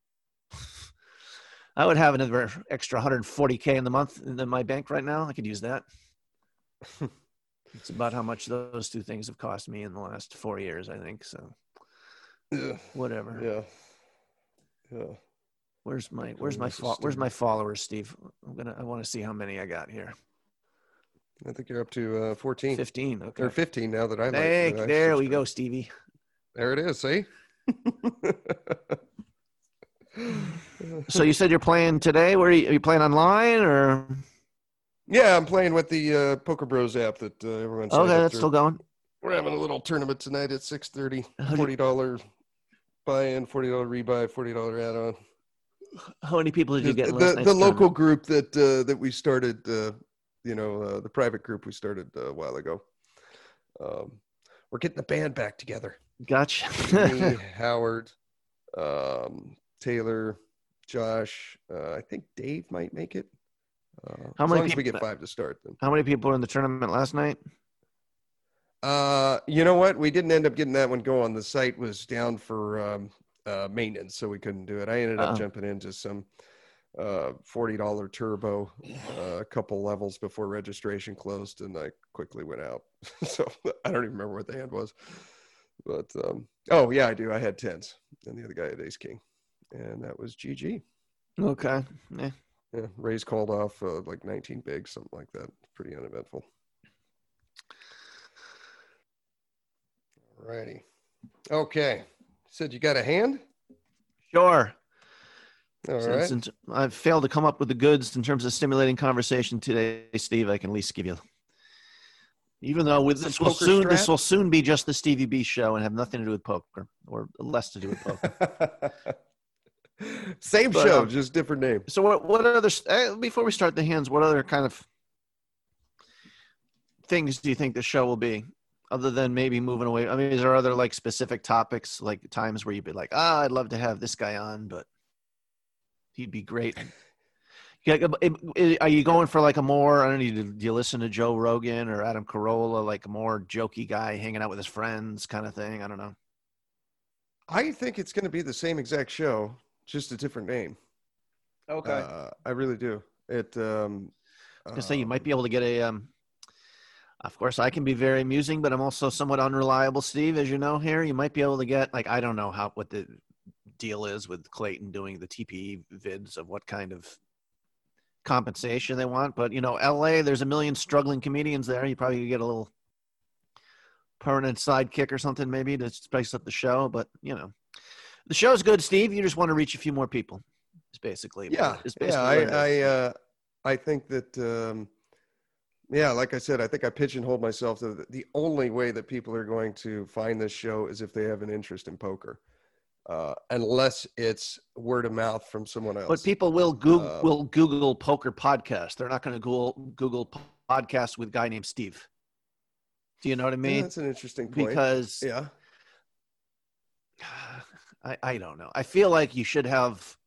I would have another extra 140K in the month in my bank right now. I could use that. It's about how much those two things have cost me in the last 4 years, I think. So whatever.
Yeah.
Where's my followers, Steve? I want to see how many I got here.
I think you're up to 14.
15. Okay.
Or 15 now that I
there we go, Stevie.
There it is. See?
So you said you're playing today. Where are you playing online or?
Yeah, I'm playing with the Poker Bros app that everyone's.
Okay, that's still going.
We're having a little tournament tonight at 6:30. $40 buy-in, $40 rebuy, $40 add-on.
How many people did you get in last night's
the local group that we started, the private group we started a while ago. We're getting the band back together.
Gotcha.
Me, Howard, Taylor, Josh. I think Dave might make it.
How
as
many
long as
people,
we get 5 to start, then.
How many people were in the tournament last night?
You know what? We didn't end up getting that one going. The site was down for maintenance, so we couldn't do it. I ended up jumping into some $40 turbo a couple levels before registration closed, and I quickly went out. So I don't even remember what the hand was. But, oh, yeah, I do. I had 10s, and the other guy had ace king, and that was GG.
Okay. Yeah.
Yeah, Ray's called off like 19 bigs, something like that. Pretty uneventful. Alrighty. Okay. Said you got a hand?
Sure.
All right.
Since I've failed to come up with the goods in terms of stimulating conversation today, Steve, I can at least give you. Even though this will soon be just the Stevie B show and have nothing to do with poker, or less to do with poker.
Same show, just different name.
So what other, before we start the hands, what other kind of things do you think the show will be, other than maybe moving away? I mean, is there other like specific topics, like times where you'd be like, I'd love to have this guy on, but he'd be great. Are you going for like a more, I don't know, do you listen to Joe Rogan or Adam Carolla, like a more jokey guy hanging out with his friends kind of thing? I don't know.
I think it's going to be the same exact show, just a different name.
Okay.
I really do.
I say you might be able to get a, of course I can be very amusing, but I'm also somewhat unreliable, Steve, as you know here. You might be able to get, like, I don't know what the deal is with Clayton doing the TPE vids of what kind of compensation they want, but LA, there's a million struggling comedians there. You probably could get a little permanent sidekick or something maybe to spice up the show, but the show's good, Steve. You just want to reach a few more people. It's basically
I think that like I said, I think I pigeonholed myself to the only way that people are going to find this show is if they have an interest in poker. Unless it's word of mouth from someone else.
But people will Google poker podcast. They're not going to Google podcast with a guy named Steve. Do you know what I mean?
Yeah, that's an interesting point.
Because I don't know. I feel like you should have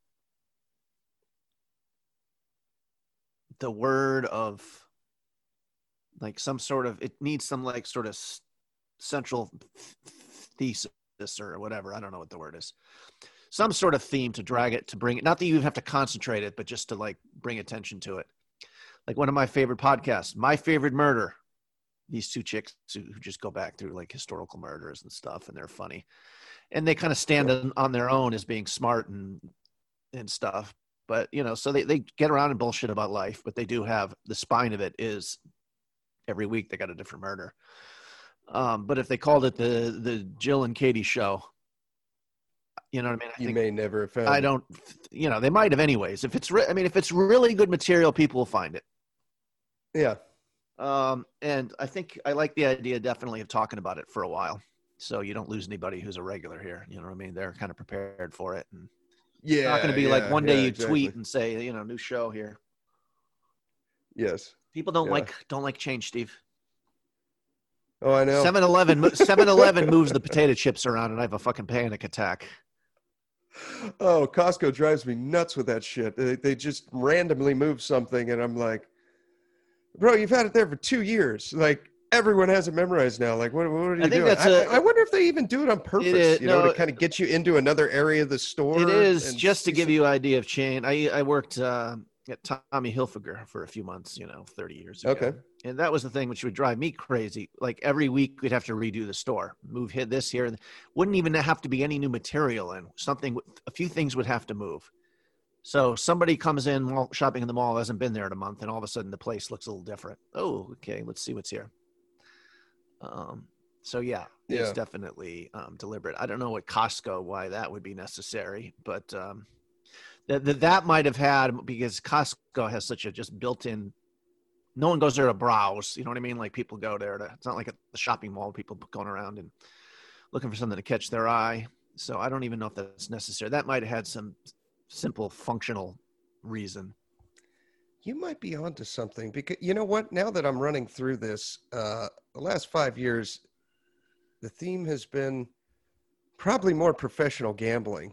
the word of like some sort of, it needs some like sort of central thesis or whatever. I don't know what the word is. Some sort of theme to drag it, to bring it. Not that you even have to concentrate it, but just to like bring attention to it. Like one of my favorite podcasts, My Favorite Murder. These two chicks who just go back through like historical murders and stuff, and they're funny. And they kind of stand on their own as being smart and stuff. But, so they get around and bullshit about life, but they do have the spine of it is every week they got a different murder. But if they called it the Jill and Katie show, you know what I mean? I think
may never have found
I don't, they might have anyways. If it's really good material, people will find it.
Yeah.
And I think I like the idea definitely of talking about it for a while. So you don't lose anybody who's a regular here. You know what I mean? They're kind of prepared for it. And it's not going to be like one day you tweet and say, new show here.
Yes.
People don't like change, Steve.
Oh, I know.
7-Eleven moves the potato chips around, and I have a fucking panic attack.
Oh, Costco drives me nuts with that shit. They just randomly move something, and I'm like, bro, you've had it there for 2 years. Like, everyone has it memorized now. Like, what are you doing? I wonder if they even do it on purpose, to kind of get you into another area of the store.
It is, just to give you an idea of chain. I worked at Tommy Hilfiger for a few months, 30 years ago.
Okay.
And that was the thing which would drive me crazy. Like every week we'd have to redo the store, move this here. Wouldn't even have to be any new material in. A few things would have to move. So somebody comes in shopping in the mall, hasn't been there in a month, and all of a sudden the place looks a little different. Oh, okay, let's see what's here. It's definitely deliberate. I don't know what Costco, why that would be necessary, but that might have had, because Costco has such a just built-in, no one goes there to browse. You know what I mean? Like people go there it's not like at the shopping mall, people going around and looking for something to catch their eye. So I don't even know if that's necessary. That might have had some simple functional reason.
You might be onto something, because you know what? Now that I'm running through this, the last 5 years, the theme has been probably more professional gambling.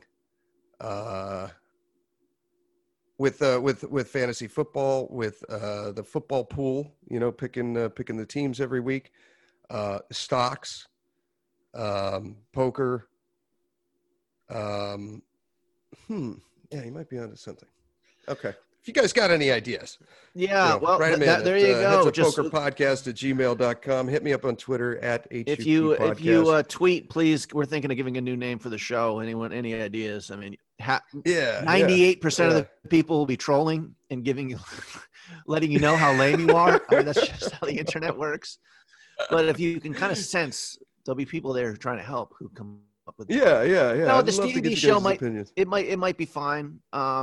With fantasy football, with the football pool, picking the teams every week, stocks, poker. Yeah, you might be onto something. Okay. If you guys got any ideas, write them in.
There you go.
pokerpodcast@gmail.com. Hit me up on Twitter @HUP
If you tweet, please. We're thinking of giving a new name for the show. Anyone, any ideas? I mean, 98% of the people will be trolling and letting you know how lame you are. I mean, that's just how the internet works. But if you can kind of sense, there'll be people there trying to help who come up with.
Yeah.
No,
I'd
the
love to get
Stevie
you
show
guys' opinions.
might be fine.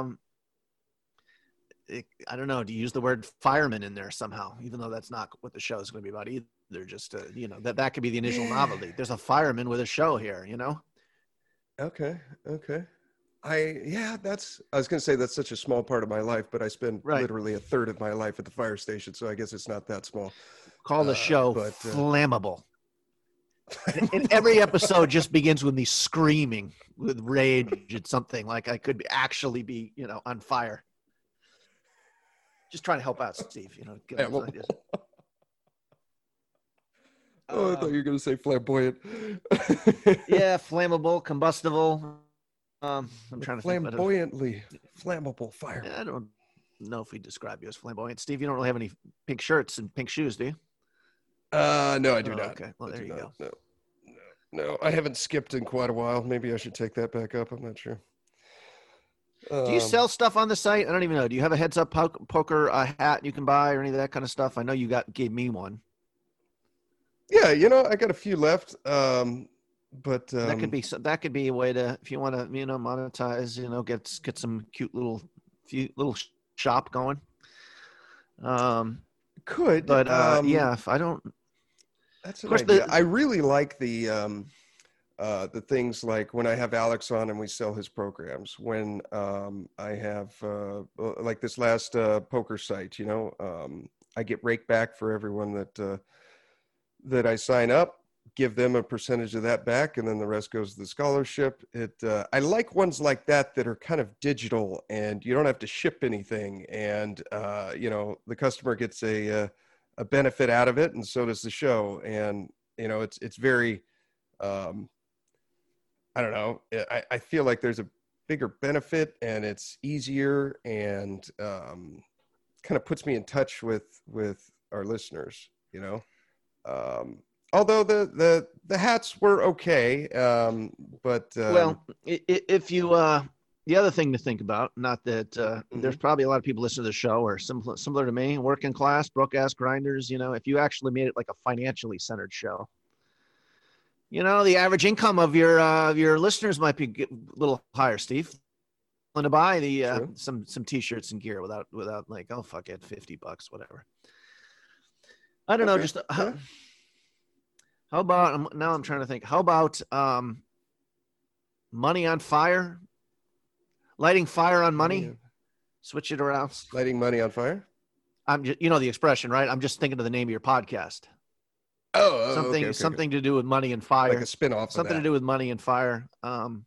I don't know. Do you use the word fireman in there somehow, even though that's not what the show is going to be about either? Just that could be the initial novelty. There's a fireman with a show here,
Okay. I was going to say that's such a small part of my life, but I spend
Right.
literally a third of my life at the fire station. So I guess it's not that small.
Call the show
but,
Flammable. And every episode just begins with me screaming with rage at something like I could actually be, on fire. Just trying to help out Steve, give him some ideas.
I thought you were going to say flamboyant.
Yeah, flammable, combustible. I'm trying to
flamboyantly flammable fire.
I don't know if we describe you as flamboyant. Steve, you don't really have any pink shirts and pink shoes, do you?
No, I do not.
Okay, well, there you go.
No, I haven't skipped in quite a while. Maybe I should take that back up. I'm not sure.
Do you sell stuff on the site? I don't even know. Do you have a heads up poker hat you can buy or any of that kind of stuff? I know you gave me one.
Yeah, I got a few left. But
that could be a way to, if you want to, monetize, get some cute little shop going.
Could,
but if I don't.
That's an idea. I really like the things like when I have Alex on and we sell his programs. When I have like this last poker site, I get raked back for everyone that I sign up. Give them a percentage of that back, and then the rest goes to the scholarship. I like ones like that are kind of digital, and you don't have to ship anything, and the customer gets a benefit out of it, and so does the show. And it's very, I don't know. I feel like there's a bigger benefit, and it's easier, and kind of puts me in touch with our listeners. Although the hats were okay, but
if you the other thing to think about, not that there's probably a lot of people listening to the show or similar to me, working class, broke ass grinders. If you actually made it like a financially centered show, the average income of your listeners might be a little higher. Steve, willing to buy some t-shirts and gear without like, oh fuck it, $50, whatever. I don't know, just. How about, now I'm trying to think, how about money on fire? Lighting fire on money? Switch it around.
Lighting money on fire?
I'm just, the expression, right? I'm just thinking of the name of your podcast. Something to do with money and fire.
Like a spinoff.
Something to do with money and fire. Who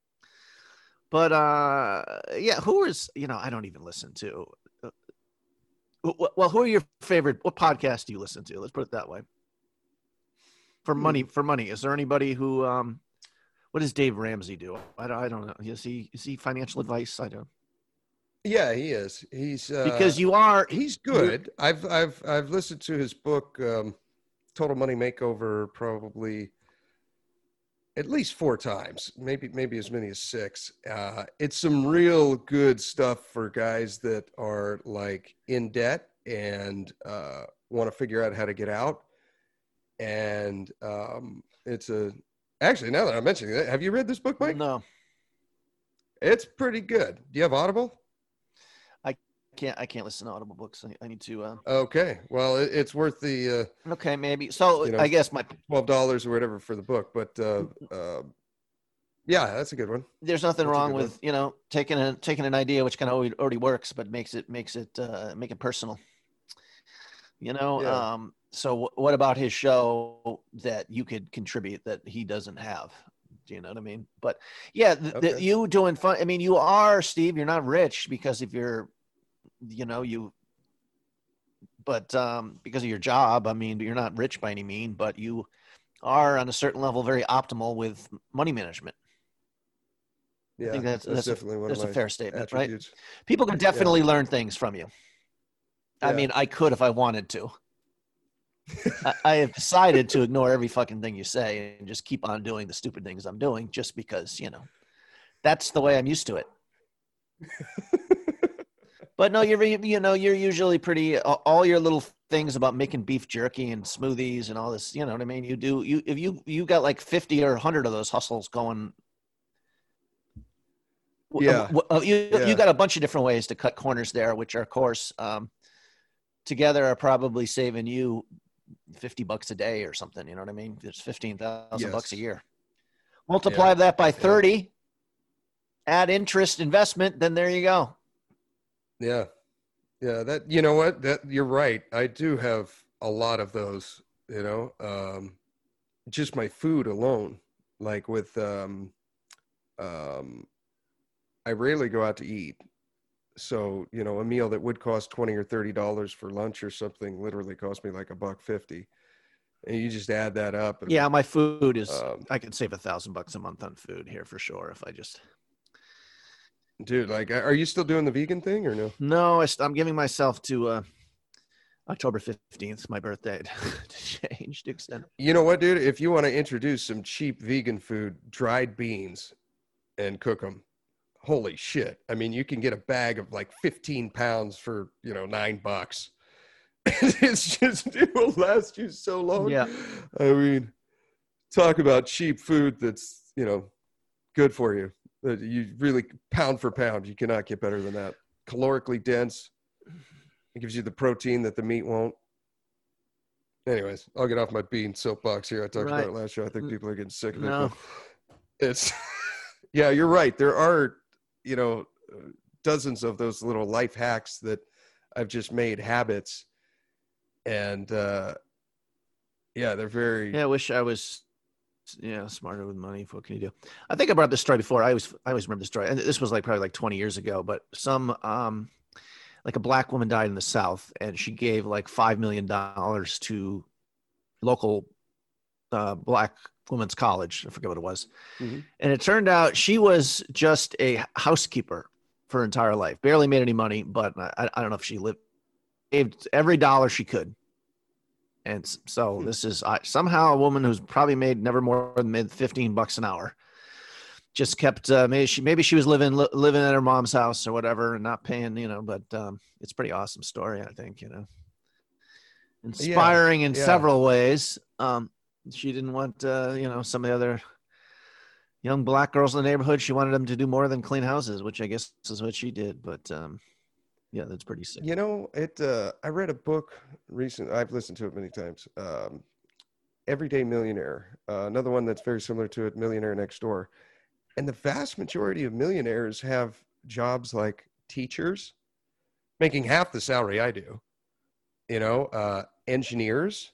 is, I don't even listen to. Well, who are your favorite, what podcast do you listen to? Let's put it that way. For money, is there anybody who? What does Dave Ramsey do? I don't know. Is he financial advice? I don't.
Yeah, he is. He's
because you are.
He's good. I've listened to his book, Total Money Makeover, probably at least 4 times, maybe as many as 6. It's some real good stuff for guys that are like in debt and want to figure out how to get out. And actually, now that I'm mentioning it, have you read this book, Mike?
No.
It's pretty good. Do you have Audible?
I can't listen to Audible books. I need to.
Okay. Well, it's worth the.
Okay, maybe. So I guess my
$12 or whatever for the book, but yeah, that's a good one.
There's nothing wrong with taking an idea which kind of already works, but make it personal.
Yeah.
So what about his show that you could contribute that he doesn't have? Do you know what I mean? But yeah, you doing fun. I mean, you are, Steve, you're not rich because if you're, because of your job, I mean, you're not rich by any means, but you are on a certain level, very optimal with money management.
Yeah,
I think that's
definitely one of my
a fair statement,
attributes.
Right? People can definitely learn things from you.
Yeah.
I mean, I could if I wanted to. I have decided to ignore every fucking thing you say and just keep on doing the stupid things I'm doing just because, that's the way I'm used to it. But no, you're usually pretty all your little things about making beef jerky and smoothies and all this, you know what I mean? If you got like 50 or 100 of those hustles going.
Yeah.
You got a bunch of different ways to cut corners there, which are, of course, together are probably saving you $50 a day or something. You know what I mean? It's $15,000 a year. Multiply that by 30, add interest investment, then there you go.
Yeah. Yeah. That, you know what, that you're right. I do have a lot of those, you know, just my food alone, like with, I rarely go out to eat. So, you know, a meal that would cost $20 or $30 for lunch or something literally cost me like $1.50. And you just add that up. And,
yeah, my food is, I can save $1,000 a month on food here for sure. If I just.
Dude, like, are you still doing the vegan thing or no?
No, I'm giving myself to October 15th, my birthday, to change, to extend.
You know what, dude? If you want to introduce some cheap vegan food, dried beans and cook them. Holy shit. I mean, you can get a bag of like 15 pounds for, you know, $9. It's just, it will last you so long.
Yeah.
I mean, talk about cheap food that's, you know, good for you. You really, pound for pound, you cannot get better than that. Calorically dense. It gives you the protein that the meat won't. Anyways, I'll get off my bean soapbox here. I talked about it last show. I think people are getting sick of it.
No.
It's, yeah, you're right. There are, you know, dozens of those little life hacks that I've just made habits. And yeah, they're very.
Yeah, I wish I was, smarter with money. What can you do? I think I brought this story before. I always remember the story, and this was like probably like 20 years ago. But some like a black woman died in the South, and she gave like $5 million to local black women's college. I forget what it was. Mm-hmm. And it turned out she was just a housekeeper for her entire life, barely made any money, but I don't know if she saved every dollar she could. And so this is somehow a woman who's probably made never more than $15 an hour. Just kept, maybe she was living at her mom's house or whatever and not paying, you know, but it's a pretty awesome story, I think, you know, inspiring in several ways. She didn't want, some of the other young black girls in the neighborhood. She wanted them to do more than clean houses, which I guess is what she did. But yeah, that's pretty sick.
You know, I read a book recently. I've listened to it many times. Everyday Millionaire, another one that's very similar to it, Millionaire Next Door. And the vast majority of millionaires have jobs like teachers, making half the salary I do, you know, engineers,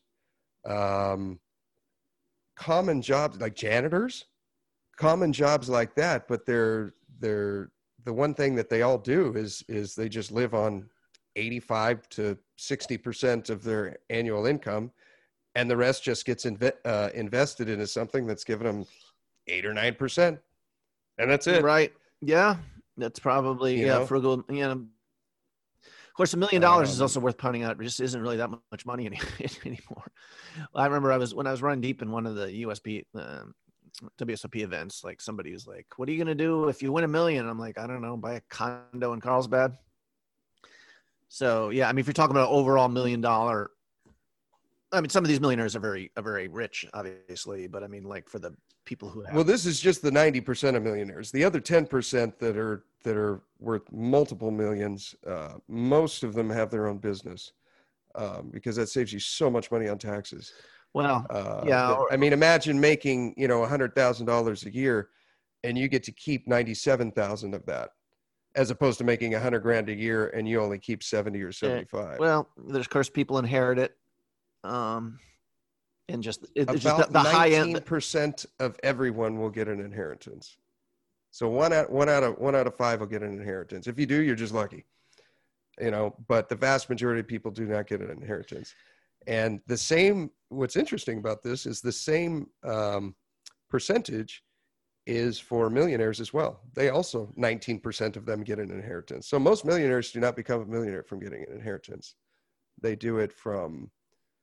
common jobs like janitors, common jobs like that. But they're the one thing that they all do is they just live on 85 to 60% of their annual income. And the rest just gets invested into something that's given them 8 or 9%. And that's it.
Right. Yeah. That's probably, frugal. Yeah. Of course, $1 million is also worth pointing out. It just isn't really that much money anymore. I remember when I was running deep in one of the WSOP events, like somebody was like, what are you going to do if you win $1 million? I'm like, I don't know, buy a condo in Carlsbad. So, yeah, I mean, if you're talking about overall $1 million, I mean, some of these millionaires are very rich, obviously, but I mean, like for the people who have.
Well, this is just the 90% of millionaires. The other 10% that are worth multiple millions, most of them have their own business because that saves you so much money on taxes.
Well,
I mean, imagine making, you know, $100,000 a year and you get to keep 97,000 of that, as opposed to making $100,000 a year and you only keep 70 or 75.
Well, there's, of course, people inherit it. And just it's
about
just the high end.
19% of everyone will get an inheritance. So one out of 5 will get an inheritance. If you do, you're just lucky, you know. But the vast majority of people do not get an inheritance. And the same. What's interesting about this is the same percentage is for millionaires as well. They also 19% of them get an inheritance. So most millionaires do not become a millionaire from getting an inheritance. They do it from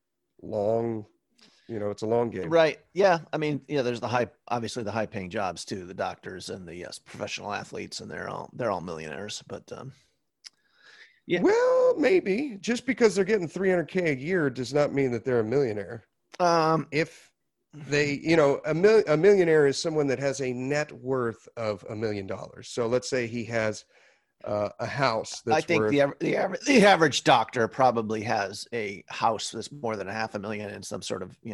it's a long game.
Right. Yeah. I mean, there's obviously the high paying jobs too, the doctors and the professional athletes, and they're all millionaires, but Yeah.
Well, maybe just because they're getting 300K a year does not mean that they're a millionaire. If they, a millionaire is someone that has a net worth of $1 million. So let's say he has a house
I
that's
think
worth.
the average doctor probably has a house that's more than $500,000 and some sort of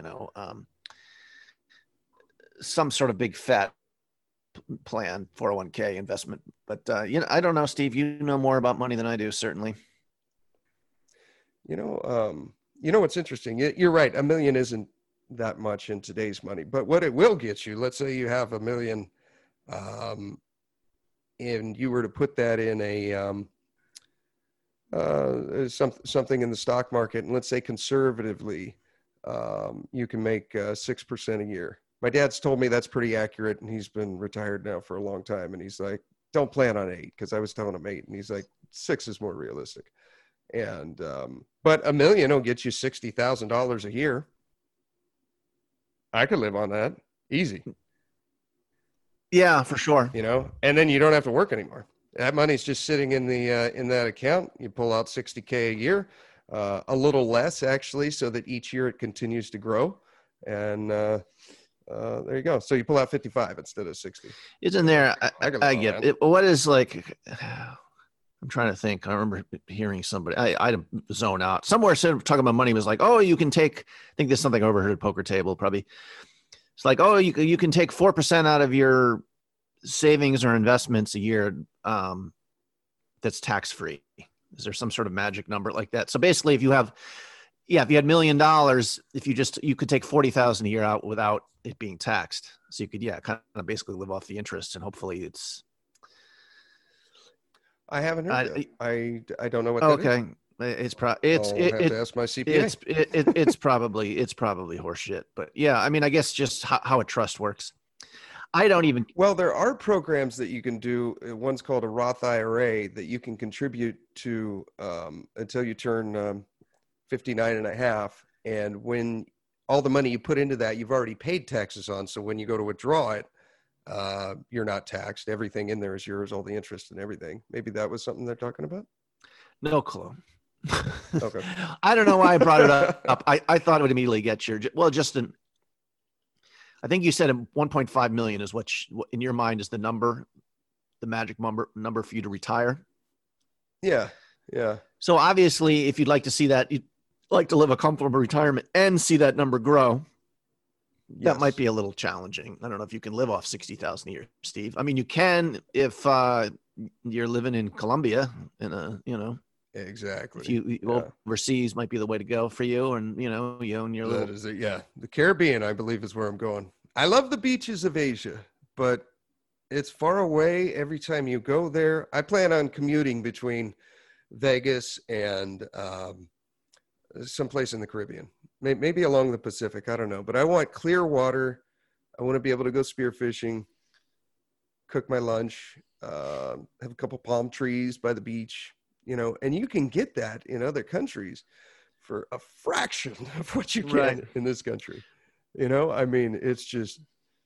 some sort of big fat plan 401k investment. But I don't know, Steve. You know more about money than I do, certainly.
What's interesting? You're right. $1 million isn't that much in today's money, but what it will get you. Let's say you have $1 million, and you were to put that in something in the stock market, and let's say conservatively, you can make 6% a year. My dad's told me that's pretty accurate, and he's been retired now for a long time. And he's like, don't plan on 8, because I was telling him 8, and he's like, 6 is more realistic. And but $1 million will get you $60,000 a year. I could live on that easy.
Yeah, for sure.
And then you don't have to work anymore. That money's just sitting in that account. You pull out $60K a year, a little less actually, so that each year it continues to grow. And there you go. So you pull out 55 instead of 60.
Isn't there? I get it. What is like? I'm trying to think. I remember hearing somebody. I zone out somewhere. Said talking about money was like, oh, you can take. I think there's something I overheard at poker table. Probably. It's like, oh, you can take 4% out of your savings or investments a year. That's tax free. Is there some sort of magic number like that? So basically, if you had $1 million, you could take 40,000 a year out without it being taxed. So you could, kind of basically live off the interest, and hopefully it's.
I haven't heard that. I don't know what that is.
Okay. I'll have to ask my CPA. It's probably horseshit, but yeah, I mean, I guess just how a trust works.
Well, there are programs that you can do. One's called a Roth IRA that you can contribute to until you turn 59 and a half. And when all the money you put into that, you've already paid taxes on. So when you go to withdraw it, you're not taxed. Everything in there is yours, all the interest and everything. Maybe that was something they're talking about.
No clue.
Okay.
I don't know why I brought it up. I thought it would immediately get I think you said 1.5 million is what in your mind is the magic number for you to retire.
Yeah. Yeah.
So obviously, if you'd like to see that, you'd like to live a comfortable retirement and see that number grow. That might be a little challenging. I don't know if you can live off 60,000 a year, Steve. I mean, you can if you're living in Colombia
Exactly.
If you overseas might be the way to go for you, and you own your little.
That is it. Yeah, the Caribbean, I believe, is where I'm going. I love the beaches of Asia, but it's far away. Every time you go there, I plan on commuting between Vegas and someplace in the Caribbean, maybe along the Pacific. I don't know, but I want clear water. I want to be able to go spearfishing, cook my lunch, have a couple palm trees by the beach. And you can get that in other countries for a fraction of what you can in this country. I mean, it's just,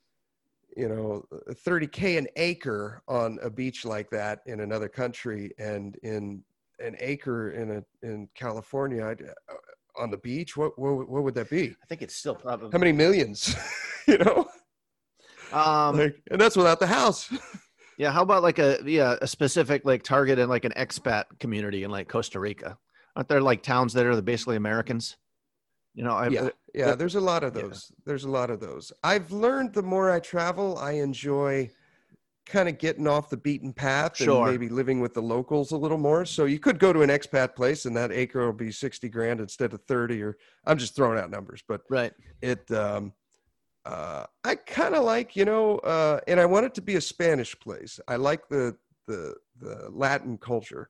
30K an acre on a beach like that in another country, and in an acre in California on the beach. What would that be?
I think it's still probably
how many millions,
and
that's without the house.
Yeah, how about like a specific like target in like an expat community in like Costa Rica? Aren't there like towns that are basically Americans?
There's a lot of those. Yeah. There's a lot of those. I've learned the more I travel, I enjoy kind of getting off the beaten path and maybe living with the locals a little more. So you could go to an expat place and that acre will be 60 grand instead of 30, or I'm just throwing out numbers, but I kind of like, and I want it to be a Spanish place. I like the Latin culture.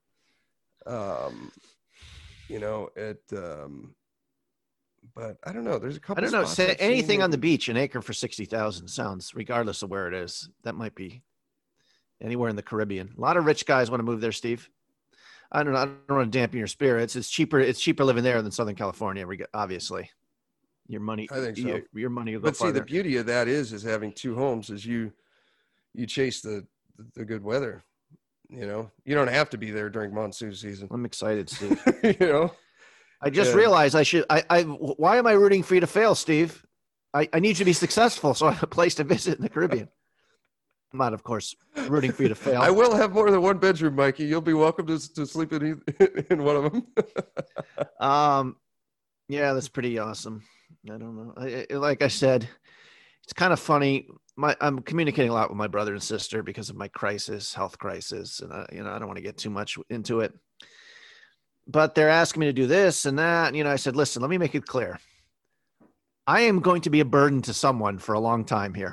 But I don't know. There's a couple.
I don't know. Say anything on the beach, an acre for 60,000 sounds, regardless of where it is. That might be anywhere in the Caribbean. A lot of rich guys want to move there, Steve. I don't know. I don't want to dampen your spirits. It's cheaper living there than Southern California. Obviously. Your money,
I think so.
Your money will go
But
farther.
See, the beauty of that is having two homes is you chase the good weather. You don't have to be there during monsoon season.
I'm excited, Steve.
you know,
I just
Yeah.
realized why am I rooting for you to fail, Steve? I need you to be successful so I have a place to visit in the Caribbean. I'm not, of course, rooting for you to fail.
I will have more than one bedroom, Mikey. You'll be welcome to sleep in one of them.
Yeah, that's pretty awesome. I don't know. Like I said, it's kind of funny. I'm communicating a lot with my brother and sister because of my health crisis, and I don't want to get too much into it. But they're asking me to do this and that. And, I said, listen, let me make it clear. I am going to be a burden to someone for a long time here.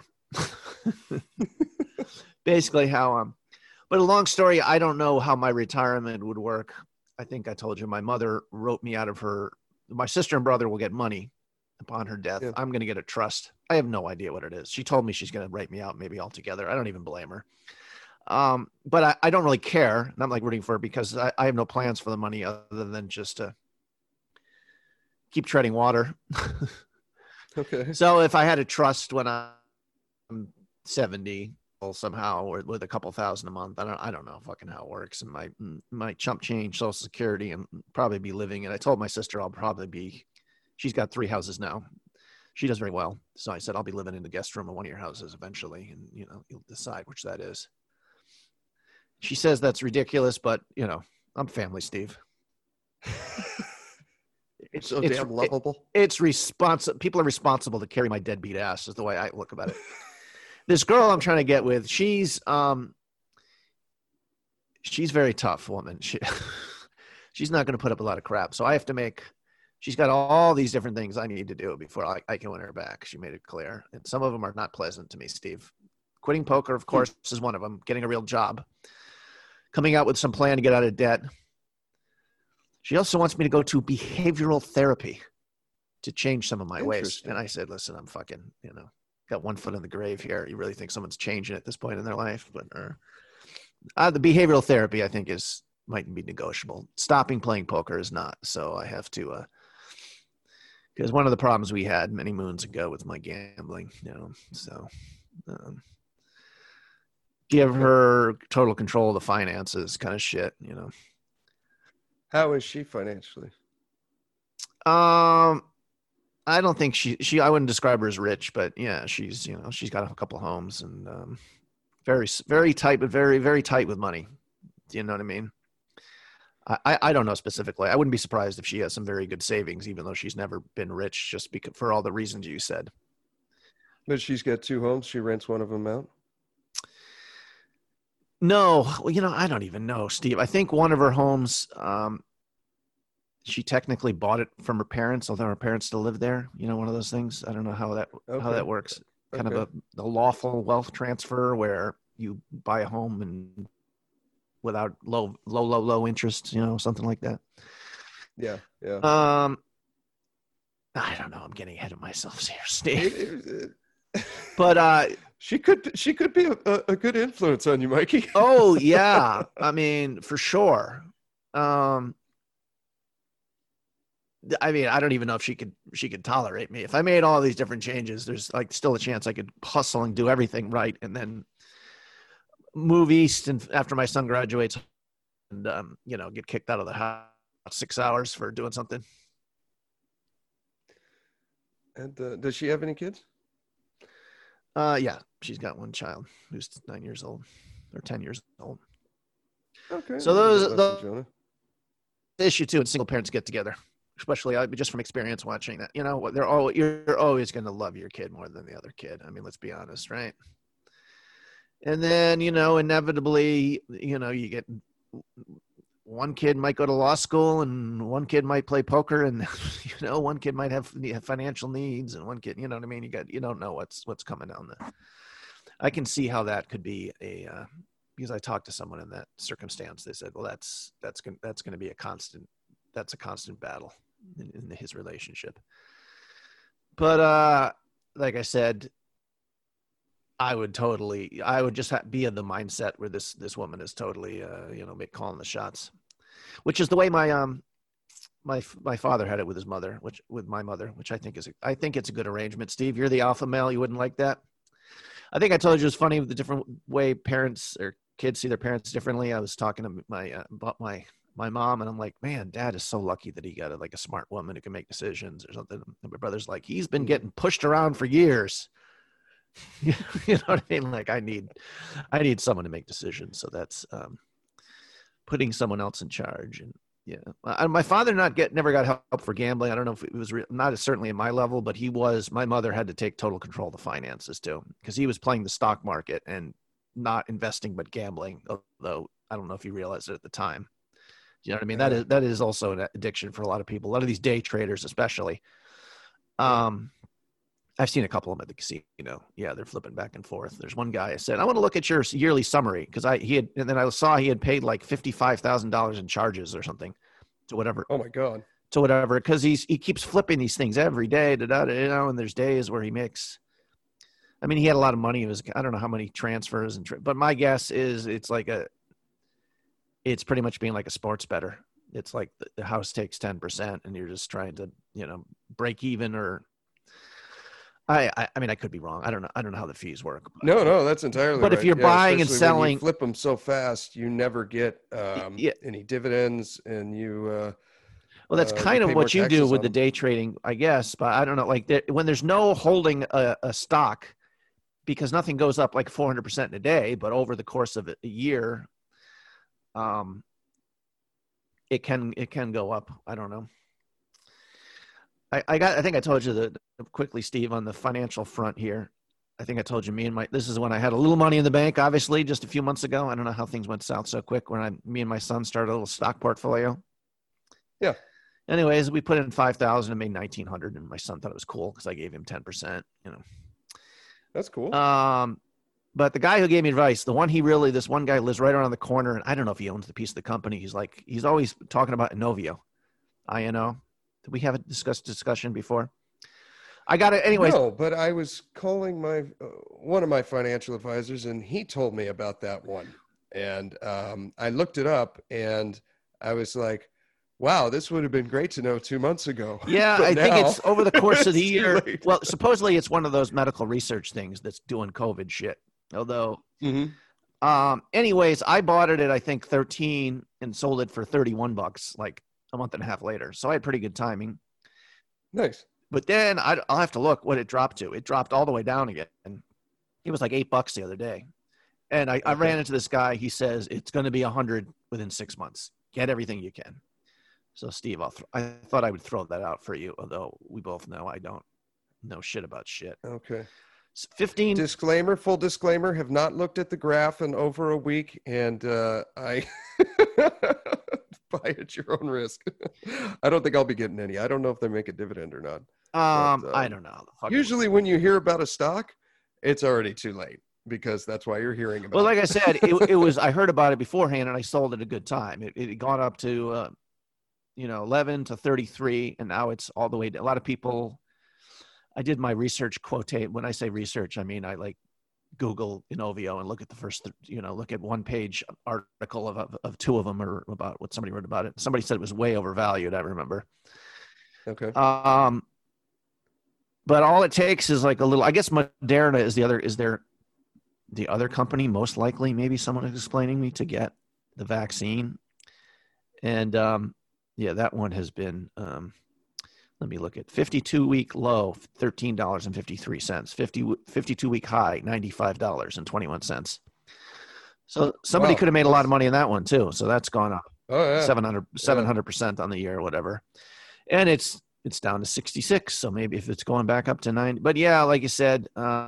Basically but a long story, I don't know how my retirement would work. I think I told you my mother wrote me out of my sister and brother will get money upon her death.
Yeah.
I'm going to get a trust. I have no idea what it is. She told me she's going to write me out maybe altogether. I don't even blame her. But I don't really care. And I'm like rooting for her because I have no plans for the money other than just to keep treading water.
Okay.
So if I had a trust when I'm 70 somehow, or with a couple thousand a month, I don't know fucking how it works. And my chump change Social Security and probably be living. And I told my sister she's got 3 houses now. She does very well. So I said, I'll be living in the guest room of one of your houses eventually. And, you'll decide which that is. She says that's ridiculous, but I'm family, Steve.
It's so damn lovable.
It's responsible. People are responsible to carry my deadbeat ass is the way I look about it. This girl I'm trying to get with, she's very tough woman. She's not going to put up a lot of crap. So I have to she's got all these different things I need to do before I can win her back. She made it clear. And some of them are not pleasant to me, Steve. Quitting poker, of course, is one of them. Getting a real job. Coming out with some plan to get out of debt. She also wants me to go to behavioral therapy to change some of my ways. And I said, listen, I'm fucking, got one foot in the grave here. You really think someone's changing at this point in their life? But the behavioral therapy, I think, might be negotiable. Stopping playing poker is not. So I have to, because one of the problems we had many moons ago with my gambling, so give her total control of the finances kind of shit,
How is she financially?
I don't think I wouldn't describe her as rich, but yeah, she's got a couple of homes and very, very tight, but very, very tight with money. Do you know what I mean? I don't know specifically. I wouldn't be surprised if she has some very good savings, even though she's never been rich, just because for all the reasons you said.
But she's got 2 homes. She rents one of them out.
No, well, I don't even know, Steve. I think one of her homes, she technically bought it from her parents, although her parents still live there. One of those things. I don't know how that works. Kind of a lawful wealth transfer where you buy a home and without low interest, something like that.
Yeah.
I don't know. I'm getting ahead of myself here, Steve. But
she could be a good influence on you, Mikey.
Oh yeah, I mean for sure. I don't even know if she could tolerate me. If I made all these different changes, there's still a chance I could hustle and do everything right, and then move east and after my son graduates, and get kicked out of the house 6 hours for doing something.
And does she have any kids?
Yeah, she's got one child who's 9 years old or 10 years old.
Okay.
So the issue too, and single parents get together, especially just from experience watching that. You're always going to love your kid more than the other kid. I mean, let's be honest, right? And then inevitably, you get one kid might go to law school, and one kid might play poker, and one kid might have financial needs, and one kid, you know what I mean? You don't know what's coming down there. I can see how that could be because I talked to someone in that circumstance. They said, well, that's going to be a constant battle in his relationship. But like I said, I would just be in the mindset where this woman is totally, calling the shots, which is the way my father had it with his mother, with my mother, which I think it's a good arrangement. Steve, you're the alpha male. You wouldn't like that. I think I told you it's funny the different way parents or kids see their parents differently. I was talking to about my mom, and I'm like, man, Dad is so lucky that he got a smart woman who can make decisions or something. And my brother's like, he's been getting pushed around for years. You know what I mean? Like I need someone to make decisions. So that's putting someone else in charge. And yeah, my father never got help for gambling. I don't know if it was not certainly at my level, but my mother had to take total control of the finances too, because he was playing the stock market and not investing, but gambling. Although I don't know if he realized it at the time. You know what I mean? That is also an addiction for a lot of people. A lot of these day traders, especially. I've seen a couple of them at the casino. Yeah, they're flipping back and forth. There's one guy I said, I want to look at your yearly summary, because and then I saw he had paid like $55,000 in charges or something to whatever.
Oh my God.
To whatever, because he keeps flipping these things every day, and there's days where he makes. I mean, he had a lot of money. I don't know how many transfers but my guess is it's pretty much being like a sports bettor. It's like the house takes 10% and you're just trying to, break even, or I mean, I could be wrong. I don't know how the fees work.
No, that's entirely
But
right.
if you're buying and selling,
when you flip them so fast, you never get any dividends, and you.
Well, that's kind of what you do with the day trading, I guess. But I don't know, like when there's no holding a stock, because nothing goes up like 400% in a day, but over the course of a year, it can go up. I don't know. I think I told you quickly, Steve, on the financial front here. I think I told you this is when I had a little money in the bank, obviously, just a few months ago. I don't know how things went south so quick when me and my son started a little stock portfolio.
Yeah.
Anyways, we put in 5,000 and made 1,900, and my son thought it was cool because I gave him 10%,
That's cool.
But the guy who gave me advice, this one guy lives right around the corner, and I don't know if he owns the piece of the company. He's always talking about Inovio, INO. Did we have a discussion before? I got it anyways.
No, but I was calling one of my financial advisors, and he told me about that one. And I looked it up, and I was like, wow, this would have been great to know 2 months ago.
Yeah, I think it's over the course of the year. Well, supposedly it's one of those medical research things that's doing COVID shit. Although, anyways, I bought it at, I think, 13 and sold it for $31, like a month and a half later. So I had pretty good timing.
Nice.
But then I'll have to look what it dropped to. It dropped all the way down again. And it was like $8 the other day. And I ran into this guy. He says it's going to be 100 within 6 months. Get everything you can. So, Steve, I thought I would throw that out for you, although we both know I don't know shit about shit.
Okay.
15.
Full disclaimer, have not looked at the graph in over a week, and I buy at your own risk. I don't think I'll be getting any. I don't know if they make a dividend or not.
I don't know.
Usually when you hear about a stock, it's already too late, because that's why you're hearing about it.
Well, like I said, it was, I heard about it beforehand and I sold it a good time. It had gone up to, 11 to 33, and now it's all the way to, a lot of people. I did my research quotate. When I say research, I mean, I like Google Inovio and look at the first, look at one page article of two of them, or about what somebody wrote about it. Somebody said it was way overvalued. I remember.
Okay.
But all it takes is like a little, I guess Moderna is the other company, most likely, maybe someone is explaining me, to get the vaccine. And, yeah, that one has been, let me look at 52-week low, $13.53, 52-week high, $95.21. So somebody could have made a lot of money in that one too. So that's gone up 700% on the year or whatever. And it's down to 66. So maybe if it's going back up to 90, but yeah, like you said,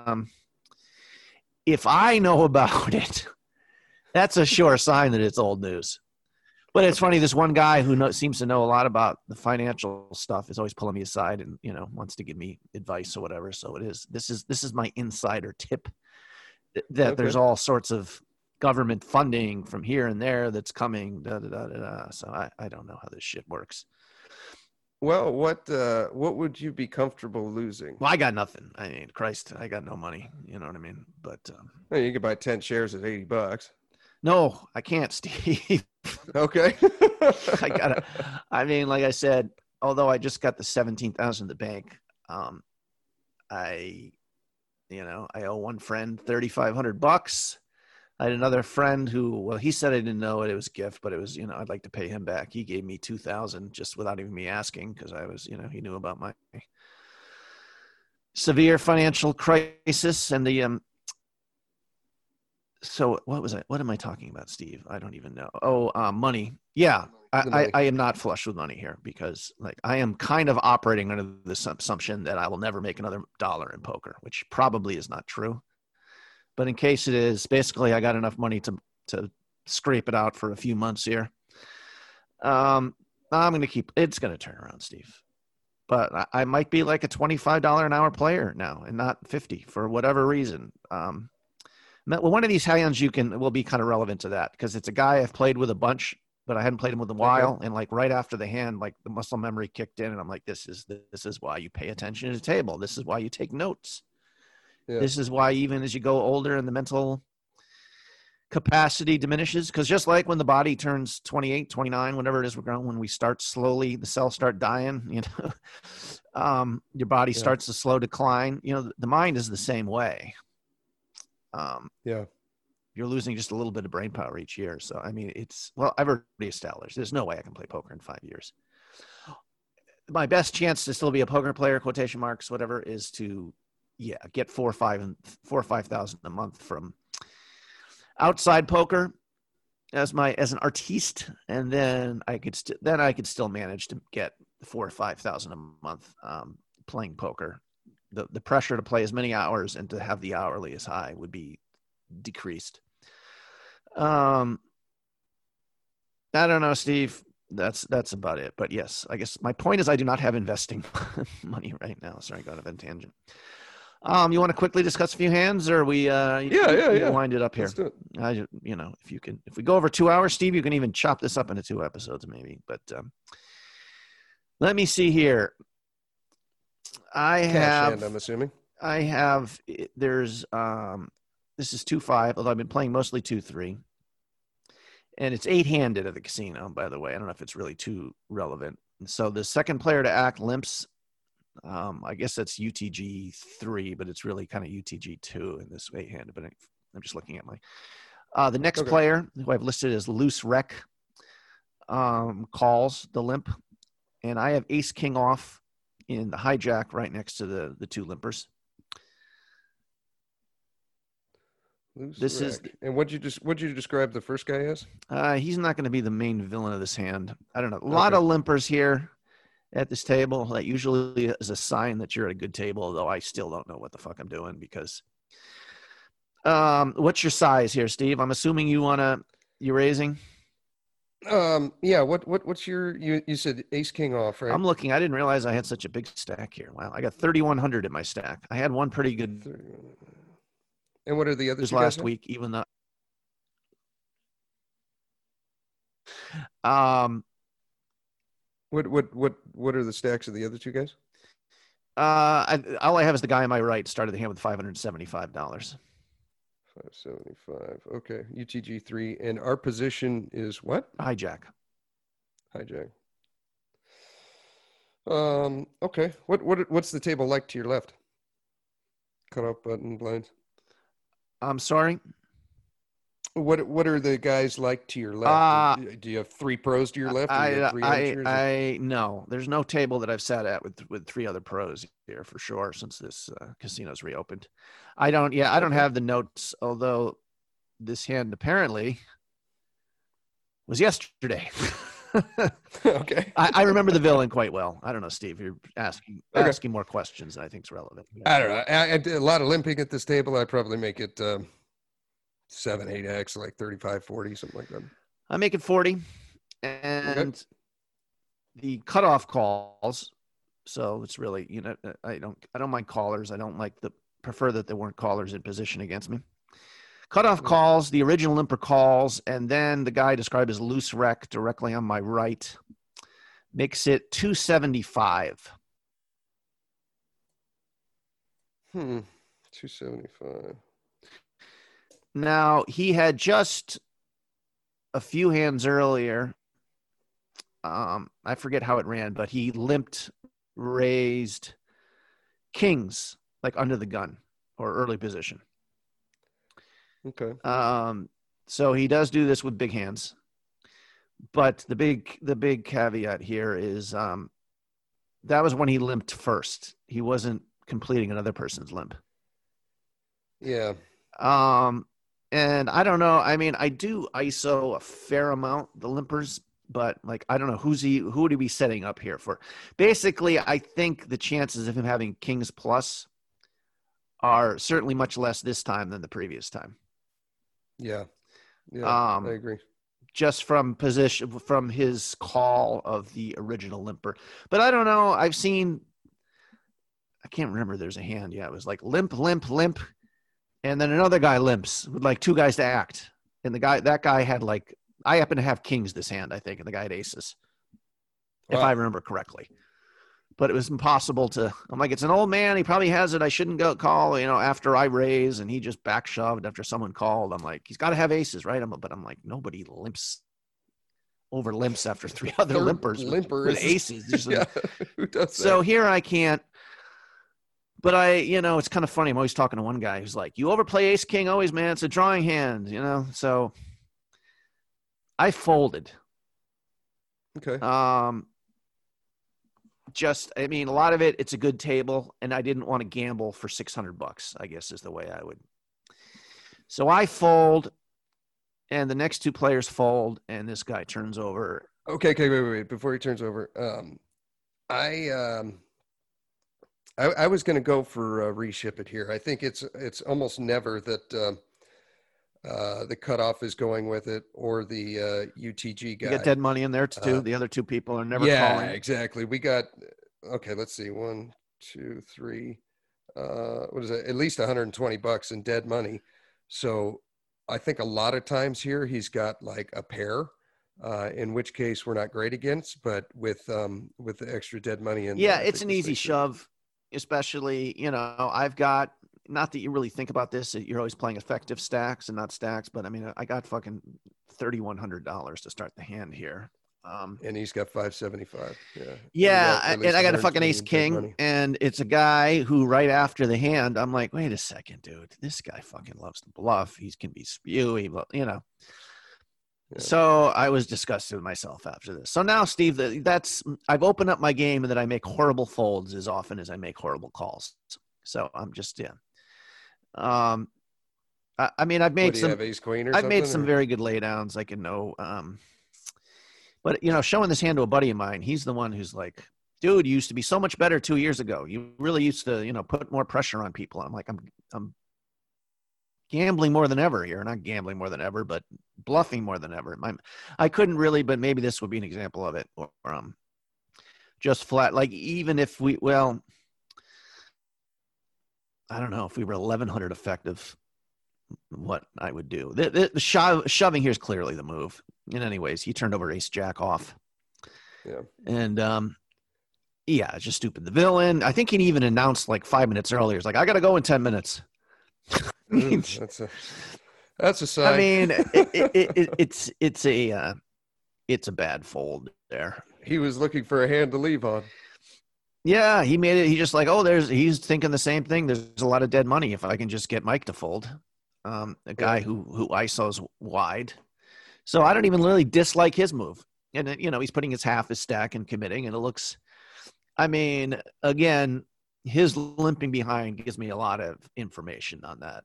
if I know about it, that's a sure sign that it's old news. But it's funny, this one guy who seems to know a lot about the financial stuff is always pulling me aside and, wants to give me advice or whatever. So this is my insider tip, that there's all sorts of government funding from here and there that's coming. So I don't know how this shit works.
Well, what would you be comfortable losing?
Well, I got nothing. I mean, Christ, I got no money. You know what I mean? But
well, you could buy 10 shares at $80.
No, I can't, Steve.
Okay.
I mean, like I said, although I just got the 17,000 in the bank, I owe one friend $3,500. I had another friend who, well, he said I didn't know it. It was a gift, but it was, I'd like to pay him back. He gave me 2,000 just without even me asking because I was, he knew about my severe financial crisis and the so what was I? What am I talking about, Steve? I don't even know. Oh, money. Yeah, I am not flush with money here because like I am kind of operating under this assumption that I will never make another dollar in poker, which probably is not true. But in case it is, basically I got enough money to scrape it out for a few months here. I'm going to keep. It's going to turn around, Steve. But I might be like a $25 an hour player now and not 50 for whatever reason. Well, one of these hands will be kind of relevant to that because it's a guy I've played with a bunch, but I hadn't played him with a while. Okay. And like right after the hand, like the muscle memory kicked in, and I'm like, this is why you pay attention to the table. This is why you take notes. Yeah. This is why even as you go older and the mental capacity diminishes, because just like when the body turns 28, 29, whatever it is we're growing, when we start slowly, the cells start dying, your body starts to slow decline. The mind is the same way. You're losing just a little bit of brain power each year. So, I mean, I've already established there's no way I can play poker in 5 years. My best chance to still be a poker player, quotation marks, whatever, is to, get 4 or 5,000 a month from outside poker as an artiste. And then I could still manage to get 4 or 5,000 a month, playing poker. The pressure to play as many hours and to have the hourly as high would be decreased. I don't know, Steve. That's about it. But yes, I guess my point is I do not have investing money right now. Sorry, I got off a tangent. You want to quickly discuss a few hands, or we wind it up here?
Let's do it.
If we go over 2 hours, Steve, you can even chop this up into 2 episodes maybe. But let me see here.
Hand, I'm assuming.
I have, this is 2-5, although I've been playing mostly 2-3. And it's 8-handed at the casino, by the way. I don't know if it's really too relevant. And so the second player to act limps. I guess that's UTG 3, but it's really kind of UTG 2 in this 8-handed. But I'm just looking at the next player, who I've listed as loose wreck, calls the limp. And I have ace king off in the hijack right next to the two limpers.
And what'd you describe the first guy as?
He's not going to be the main villain of this hand. I don't know. A lot of limpers here at this table. That usually is a sign that you're at a good table, though I still don't know what the fuck I'm doing because. What's your size here, Steve? I'm assuming you're raising.
What's you said ace king off, right?
I'm looking. I didn't realize I had such a big stack here. Wow, I got 3,100 in my stack. I had one pretty good.
31. And what are the others?
Last week, even though.
What are the stacks of the other two guys?
All I have is the guy on my right started the hand with $575.
575. Okay. UTG 3. And our position is what?
Hijack.
Okay. What's the table like to your left? Cutoff button, blinds.
I'm sorry.
What are the guys like to your left? Do you have 3 pros to your left?
No. There's no table that I've sat at with 3 other pros here for sure since this casino's reopened. I don't have the notes, although this hand apparently was yesterday.
Okay.
I remember the villain quite well. I don't know, Steve. You're asking more questions than I think is relevant.
I don't know. I did a lot of limping at this table. I'd probably make it 7, 8x, like 35, 40, something like that.
I make it 40, and the cutoff calls. So it's really, I don't mind callers. I don't prefer that there weren't callers in position against me. Cutoff calls, the original limper calls, and then the guy described as loose wreck directly on my right makes it 275.
275.
Now, he had just a few hands earlier. I forget how it ran, but he limped, raised kings, like under the gun or early position.
Okay.
So he does do this with big hands, but the big caveat here is that was when he limped first. He wasn't completing another person's limp.
Yeah.
And I don't know. I mean, I do ISO a fair amount, the limpers, but like, I don't know who would he be setting up here for? Basically, I think the chances of him having kings plus are certainly much less this time than the previous time.
Yeah. Yeah. I agree.
Just from his call of the original limper. But I don't know. I can't remember. There's a hand. Yeah. It was like limp, limp, limp. And then another guy limps with like two guys to act. And that guy had like, I happen to have kings this hand, I think. And the guy had aces, if I remember correctly. But it was impossible to, I'm like, it's an old man. He probably has it. I shouldn't go call, after I raise, and he just back shoved after someone called. I'm like, he's got to have aces, right? But I'm like, nobody limps after three other limpers with aces.
Yeah. Who does that?
So here I can't, but it's kind of funny. I'm always talking to one guy who's like, you overplay ace king always, man. It's a drawing hand, so I folded.
Okay.
A lot of it's a good table, and I didn't want to gamble for $600, I guess is the way I would. So I fold, and the next two players fold, and this guy turns over.
Okay, wait. Before he turns over, I was going to go for reship it here. I think it's almost never that the cutoff is going with it, or the UTG guy.
You got dead money in there too. The other two people are never calling.
Yeah, exactly. We got, okay, let's see. 1, 2, 3. What is it? At least $120 in dead money. So I think a lot of times here he's got like a pair, in which case we're not great against, but with the extra dead money in.
Yeah, it's an easy shove, especially, I've got, not that you really think about this, you're always playing effective stacks and not stacks, but I mean, I got fucking $3,100 to start the hand here.
And he's got 575. Yeah.
Yeah. And I got a fucking ace king, and it's a guy who right after the hand, I'm like, wait a second, dude, this guy fucking loves to bluff. He can be spewy, Yeah. So I was disgusted with myself after this. So now, Steve, I've opened up my game, and that I make horrible folds as often as I make horrible calls. So I'm just, I mean, I've made some
ace queen or
I've made some very good laydowns. I can know, but showing this hand to a buddy of mine, he's the one who's like, dude, you used to be so much better 2 years ago. You really used to, put more pressure on people. I'm like, I'm gambling more than ever here. Not gambling more than ever, but bluffing more than ever. I couldn't really, but maybe this would be an example of it. Or just flat, like even if I don't know if we were 1,100 effective, what I would do. The shoving here is clearly the move. And anyways, he turned over ace jack off.
Yeah. And
it's just stupid. The villain, I think he even announced like 5 minutes earlier. He's like, I got to go in 10 minutes.
That's a sign.
I mean, it's a bad fold there.
He was looking for a hand to leave on.
Yeah, he made it. He just like, he's thinking the same thing. There's a lot of dead money if I can just get Mike to fold. A guy who ISOs wide. So I don't even really dislike his move. And, he's putting half his stack and committing, and it looks, I mean, again, his limping behind gives me a lot of information on that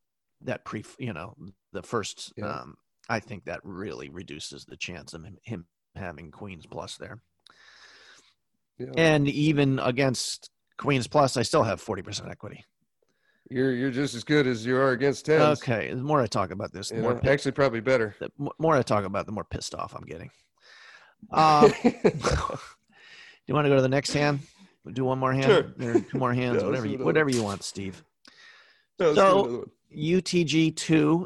the first, I think that really reduces the chance of him having queens plus there. Yeah. And even against queens plus, I still have 40% equity.
You're just as good as you are against tens.
Okay. The more I talk about this,
actually probably better.
The more I talk about it, the more pissed off I'm getting. Do you want to go to the next hand? Do one more hand?
Sure.
Or two more hands, whatever you want, Steve. So UTG2,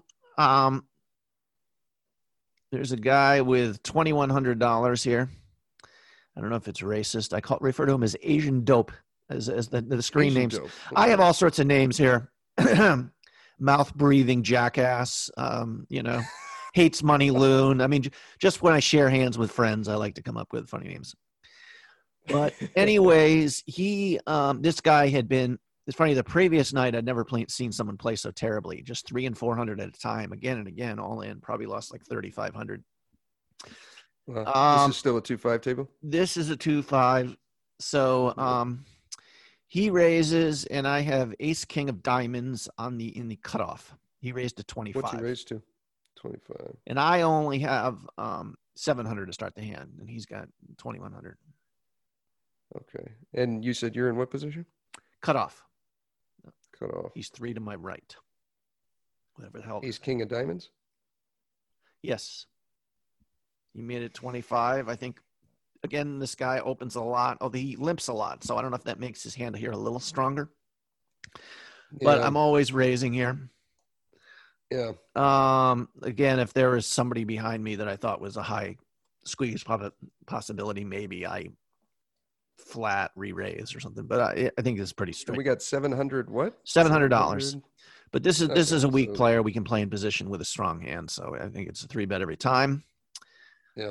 there's a guy with $2,100 here. I don't know if it's racist. I refer to him as Asian dope as the screen
Asian
names.
Dope. Okay.
I have all sorts of names here. Mouth breathing jackass, hates money loon. I mean, just when I share hands with friends, I like to come up with funny names. But anyways, this guy had been it's funny. The previous night, I'd never seen someone play so terribly. Just 300 and 400 at a time, again and again, all in. Probably lost like 3,500.
This is still a 2-5 table.
This is a 2-5. So he raises, and I have Ace King of Diamonds in the cutoff. He raised to 25.
What's he raised to? 25.
And I only have 700 to start the hand, and he's got 2,100.
Okay. And you said you're in what position?
Cutoff.
Cut off.
He's 3 to my right. Whatever the hell.
Ace King of Diamonds?
Yes. He made it 25. I think, again, this guy opens a lot. Oh, he limps a lot. So I don't know if that makes his hand here a little stronger. But I'm always raising here.
Yeah.
Again, if there was somebody behind me that I thought was a high squeeze possibility, maybe I flat re-raise or something. But I think it's pretty straight.
And we got 700 what?
$700. But this is a weak
so-
player. We can play in position with a strong hand. So I think it's a 3-bet every time.
Yeah.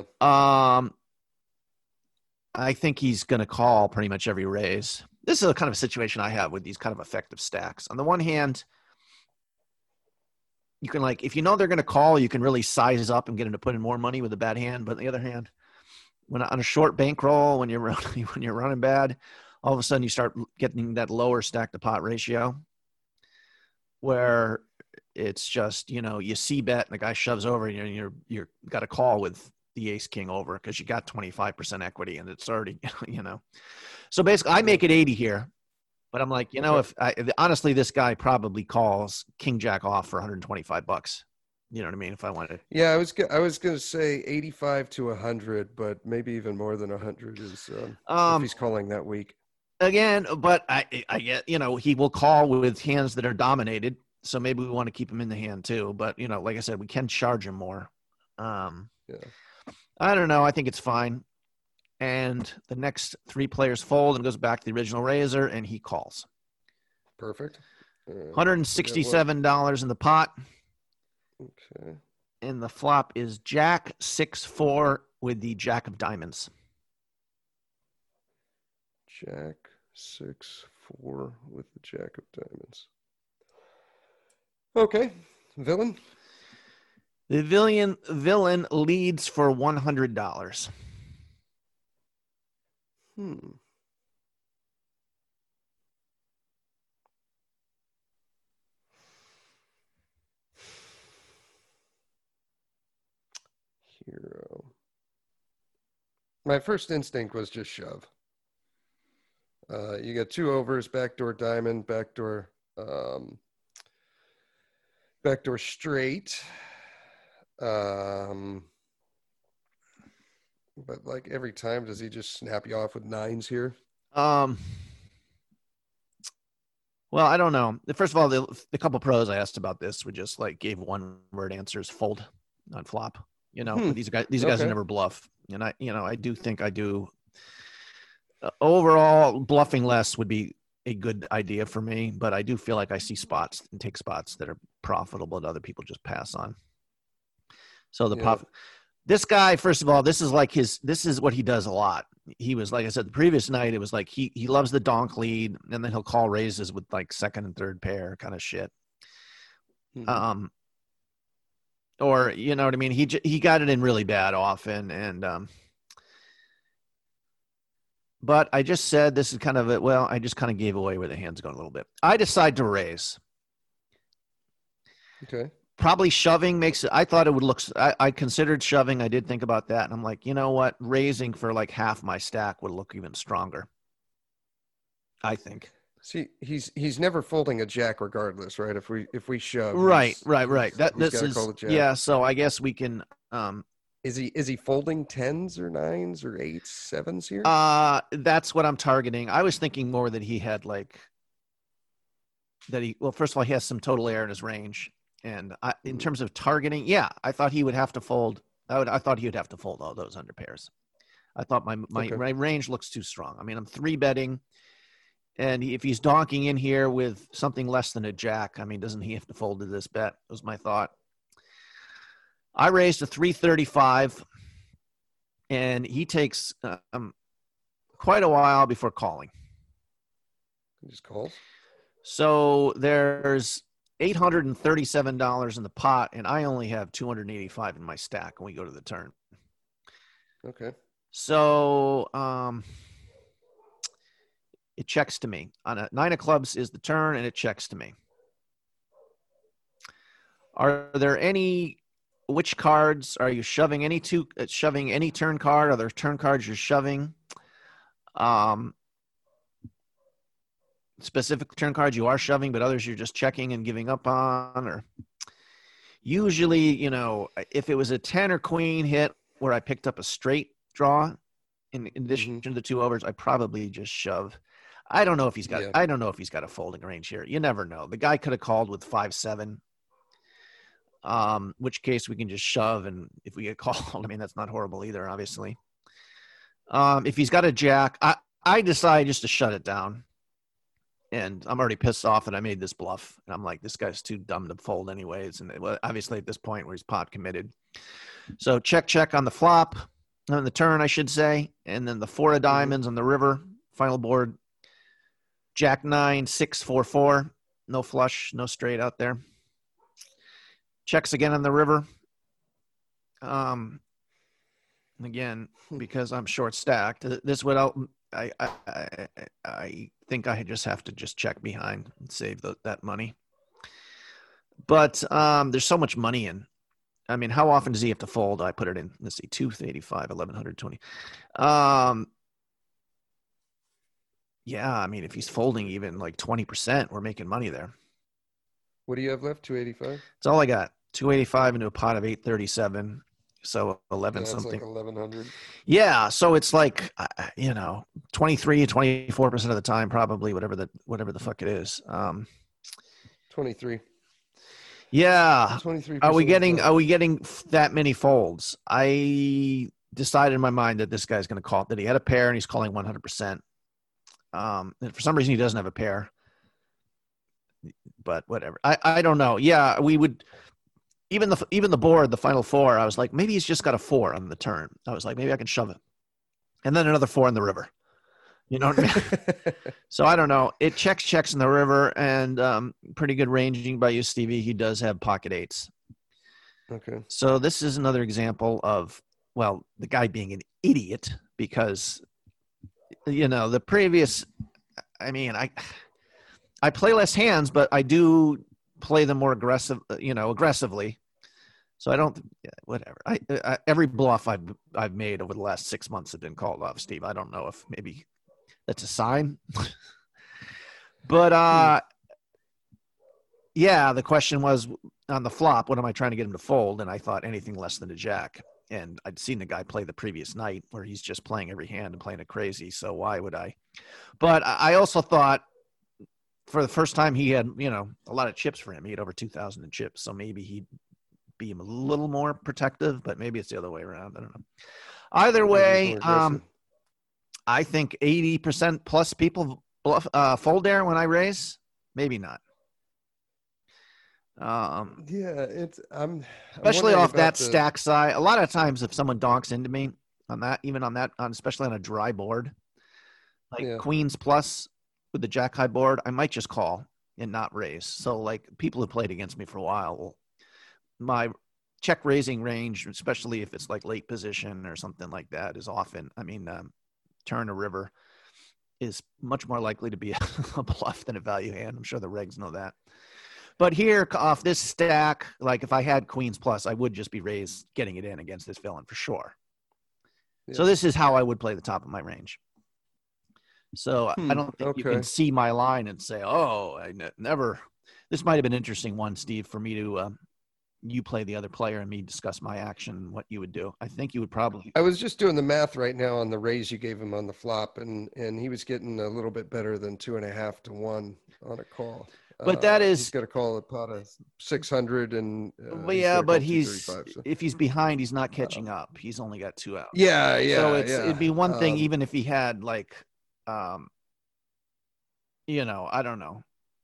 I think he's going to call pretty much every raise. This is a kind of situation I have with these kind of effective stacks. On the one hand, you can, like, if you know they're going to call, you can really size up and get them to put in more money with a bad hand. But on the other hand, when on a short bankroll, when you're running bad, all of a sudden you start getting that lower stack to pot ratio, where it's just, you see bet and the guy shoves over and you're got a call with the Ace King over because you got 25% equity and it's already, So basically, I make it 80 here, but I'm like, honestly, this guy probably calls King Jack off for $125. You know what I mean? If I wanted.
Yeah, I was going to say 85 to 100, but maybe even more than 100 is if he's calling that week.
Again, but I get, he will call with hands that are dominated. So maybe we want to keep him in the hand too. But, like I said, we can charge him more.
Yeah.
I don't know. I think it's fine. And the next 3 players fold and goes back to the original raiser, and he calls.
Perfect.
$167 in the pot.
Okay.
And the flop is Jack 6-4 with the Jack of Diamonds.
Jack 6-4 with the Jack of Diamonds. Okay. Villain?
The villain leads for $100.
Hero. My first instinct was just shove. You got 2 overs, backdoor diamond, backdoor straight. But like every time, does he just snap you off with 9s here?
Well, I don't know. First of all, the couple pros I asked about this were just like gave 1-word answers, fold, not flop. But these guys never bluff. And I do think I do. Overall, bluffing less would be a good idea for me, but I do feel like I see spots and take spots that are profitable that other people just pass on. So this guy, first of all, this is what he does a lot. He was, like I said, the previous night, it was like he loves the donk lead, and then he'll call raises with like second and third pair kind of shit. Or, you know what I mean? He got it in really bad often. And, but I just said, this is kind of I just kind of gave away where the hand's going a little bit. I decide to raise.
Okay.
Probably shoving makes it. I thought it would look. I considered shoving. I did think about that, and I'm like, you know what? Raising for like half my stack would look even stronger. I think.
See, he's never folding a jack regardless, right? If we shove,
right. This is
call it jack.
Yeah. So I guess we can.
Is he folding 10s or 9s or 8s, 7s here?
That's what I'm targeting. I was thinking more that he had like that he. Well, first of all, he has some total air in his range. And in terms of targeting, I thought he would have to fold. I thought he would have to fold all those under pairs. I thought my range looks too strong. I mean, I'm 3-betting, and if he's donking in here with something less than a jack, I mean, doesn't he have to fold to this bet? Was my thought. I raised to 335, and he takes quite a while before calling.
He just calls.
So there's $837 in the pot, and I only have 285 in my stack when we go to the turn.
Okay.
So it checks to me. On a 9 of clubs is the turn, and it checks to me. Are there any? Which cards are you shoving? Shoving any turn card? Are there turn cards you're shoving? Specific turn cards you are shoving, but others you're just checking and giving up on? Or usually, if it was a 10 or queen hit where I picked up a straight draw, in addition to the 2 overs, I probably just shove. I don't know if he's got.
Yeah.
I don't know if he's got a folding range here. You never know. The guy could have called with 5-7. Which case we can just shove, and if we get called, I mean, that's not horrible either, obviously. If he's got a jack, I decide just to shut it down. And I'm already pissed off that I made this bluff. And I'm like, this guy's too dumb to fold anyways. And obviously at this point where he's pot committed. So check on the flop, on the turn, I should say. And then the 4 of diamonds on the river, final board. Jack 9, 6, 4, 4. No flush, no straight out there. Checks again on the river. Again, because I'm short stacked, this would I think I just have to just check behind and save that money. But there's so much money in. I mean, how often does he have to fold? I put it in. Let's see, 285, 1120. Yeah, I mean, if he's folding even like 20%, we're making money there.
What do you have left? 285?
That's all I got. 285 into a pot of 837. So 11
That's
something.
like 1100.
Yeah. So it's like, 23, 24% of the time, probably whatever the fuck it is.
23.
Yeah.
23%.
Are we getting that many folds? I decided in my mind that this guy's going to call, that he had a pair and he's calling 100%. And for some reason he doesn't have a pair, but whatever. I don't know. Yeah. We would, even the board, the final 4, I was like, maybe he's just got a 4 on the turn. I was like, maybe I can shove it. And then another 4 in the river. You know what I mean? So I don't know. It checks in the river, and pretty good ranging by you, Stevie. He does have pocket 8s.
Okay.
So this is another example of, well, the guy being an idiot because, the previous, I mean, I play less hands, but I do play them more aggressively. So I don't, whatever. I every bluff I've made over the last 6 months have been called off, Steve. I don't know if maybe that's a sign, but yeah, the question was on the flop, what am I trying to get him to fold? And I thought anything less than a jack. And I'd seen the guy play the previous night where he's just playing every hand and playing it crazy. So why would I? But I also thought, for the first time, he had, a lot of chips for him. He had over 2,000 in chips. So maybe he'd be a little more protective, but maybe it's the other way around. I don't know. Either way, I think 80% plus people fold there when I raise. Maybe not.
I'm
especially off that stack side. A lot of times if someone donks into me on that, even on that, especially on a dry board, like queens plus, with the jack high board, I might just call and not raise. So like people who played against me for a while, my check raising range, especially if it's like late position or something like that, is often, turn a river is much more likely to be a bluff than a value hand. I'm sure the regs know that. But here off this stack, like if I had queens plus, I would just be getting it in against this villain for sure. Yeah. So this is how I would play the top of my range. So I don't think you can see my line and say, oh, I never. This might have been an interesting one, Steve, for me to you play the other player and me discuss my action and what you would do. I think you would probably.
I was just doing the math right now on the raise you gave him on the flop, and he was getting a little bit better than 2.5 to 1 on a call.
But that is,
he's got to call a pot of 600 and.
But if he's behind, he's not catching up. He's only got 2 out.
Yeah.
So it'd be one thing, even if he had like, I don't know,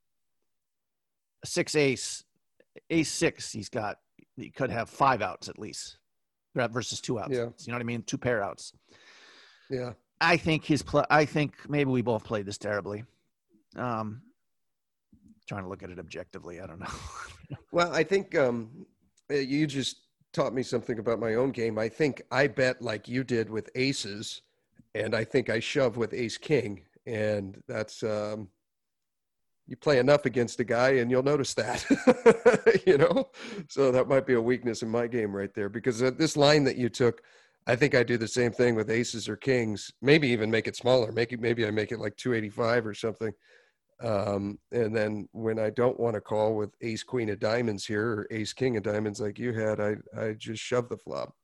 6 ace 6. He could have 5 outs at least, versus 2 outs.
Yeah.
You know what I mean? 2 pair outs.
Yeah.
I think I think maybe we both played this terribly. trying to look at it objectively. I don't know.
Well, I think you just taught me something about my own game. I think I bet like you did with aces, and I think I shove with ace king, and that's you play enough against a guy, and you'll notice that, you know. So that might be a weakness in my game right there, because this line that you took, I think I do the same thing with aces or kings. Maybe even make it smaller. Maybe I make it like 285 or something. And then when I don't want to call with ace queen of diamonds here, or ace king of diamonds like you had, I just shove the flop.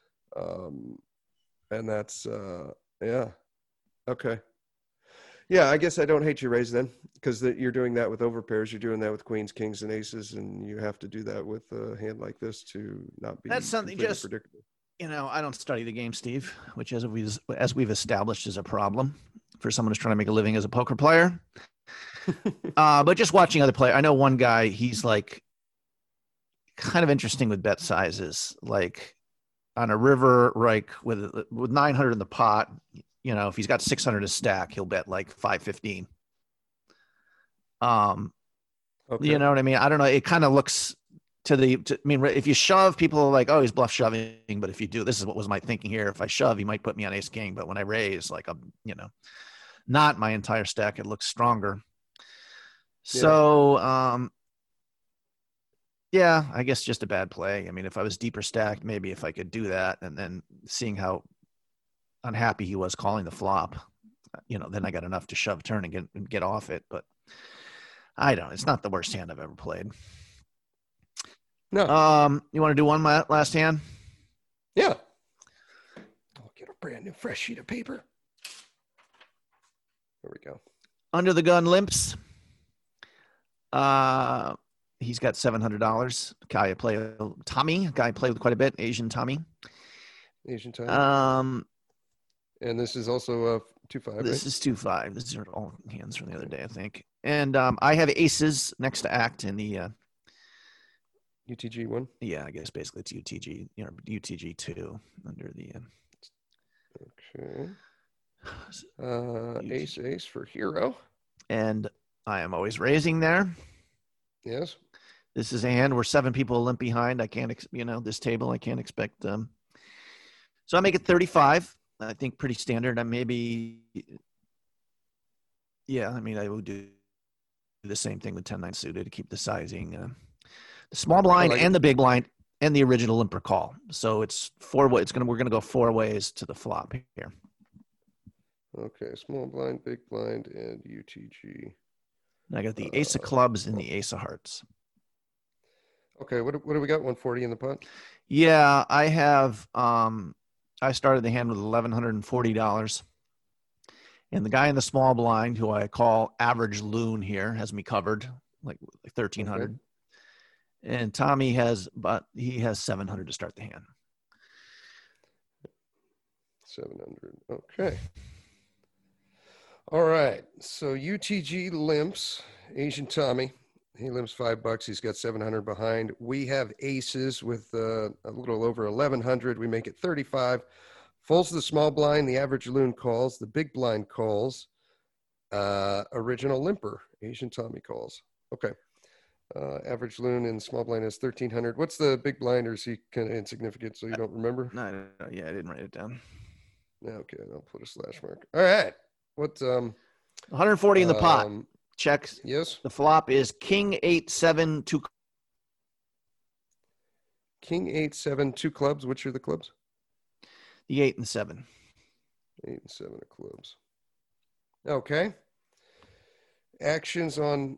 And that's yeah. Okay. Yeah, I guess I don't hate you raise then, because you're doing that with overpairs. You're doing that with queens, kings, and aces, and you have to do that with a hand like this to not be
That's something
completely
just
predictable.
I don't study the game, Steve, which as we've established is a problem for someone who's trying to make a living as a poker player. But just watching other players, I know one guy, he's like kind of interesting with bet sizes, like on a river, like with 900 in the pot, if he's got 600 a stack, he'll bet like 515.
Okay.
You know what I mean? I don't know. It kind of looks if you shove, people are like, oh, he's bluff shoving. But if you do, this is what was my thinking here. If I shove, he might put me on ace king. But when I raise, like, not my entire stack, it looks stronger.
Yeah.
So, yeah, I guess just a bad play. I mean, if I was deeper stacked, maybe if I could do that, and then seeing how unhappy he was calling the flop, then I got enough to shove turn and get off it. But it's not the worst hand I've ever played.
No.
You want to do one last hand?
Yeah. I'll get a brand new fresh sheet of paper. There we go.
Under the gun limps. He's got $700. Tommy, a guy I play with quite a bit, Asian Tommy.
Asian Tommy. And this is also 2-5.
This is 2-5. These are all hands from the other day, I think. And I have aces next to act in the
UTG one.
Yeah, I guess basically it's UTG. UTG 2 under the.
Okay. Ace for hero.
And I am always raising there.
Yes.
This is a hand where 7 people limp behind. I can't, this table, I can't expect them. So I make it 35. I think pretty standard. I would do the same thing with 10-9 suited to keep the sizing. The small blind and the big blind and the original limper call. So it's 4 ways. We're gonna go 4 ways to the flop here.
Okay, small blind, big blind, and UTG.
And I got the ace of clubs and the ace of hearts.
Okay, what do we got? 140 in the pot?
Yeah, I have. I started the hand with $1,140, and the guy in the small blind, who I call average loon here, has me covered like 1,300. Okay. And Tommy has 700 to start the hand.
700. Okay. All right. So UTG limps, Asian Tommy. He limps $5. He's got 700 behind. We have aces with a little over 1,100. We make it 35. Folds the small blind. The average loon calls. The big blind calls. Original limper, Asian Tommy calls. Okay. Average loon and small blind is 1,300. What's the big blind, or is he kind of insignificant so you don't remember?
No. Yeah, I didn't write it down.
Okay, I'll put a slash mark. All right. What?
140 in the pot. Checks.
Yes.
The flop is King 8-7 2.
King 8-7 2 clubs. Which are the clubs?
The 8 and 7.
8 and 7 of clubs. Okay. Actions on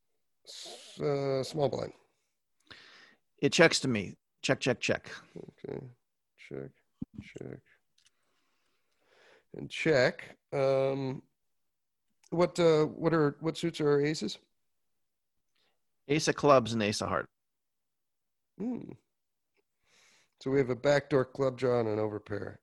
small blind.
It checks to me. Check.
Okay. Check. And check. What suits are aces?
Ace of clubs and ace of heart.
So we have a backdoor club draw and an overpair.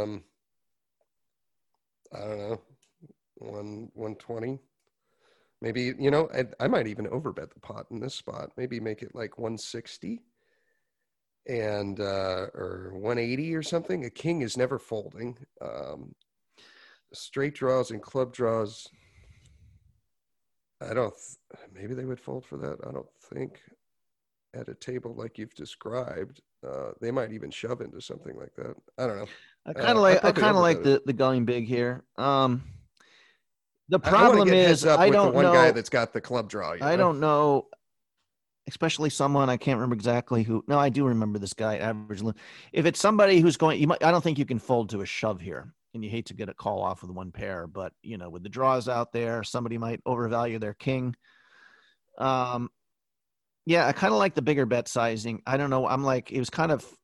I don't know, 120. Maybe, I might even overbet the pot in this spot. Maybe make it like 160 and or 180 or something. A king is never folding. Straight draws and club draws. I don't. Maybe they would fold for that. I don't think at a table like you've described, they might even shove into something like that. I don't know.
I
probably
kind of like
overbet it.
the going big here. The
I want to
problem
get heads
is
up
I
with the
don't
one guy
know.
that's got the club draw.
I don't know, especially someone I can't remember exactly who. No, I do remember this guy, average. If it's somebody who's going, you might. I don't think you can fold to a shove here, and you hate to get a call off with one pair. But with the draws out there, somebody might overvalue their king. Yeah, I kind of like the bigger bet sizing. I don't know. I'm like, it was kind of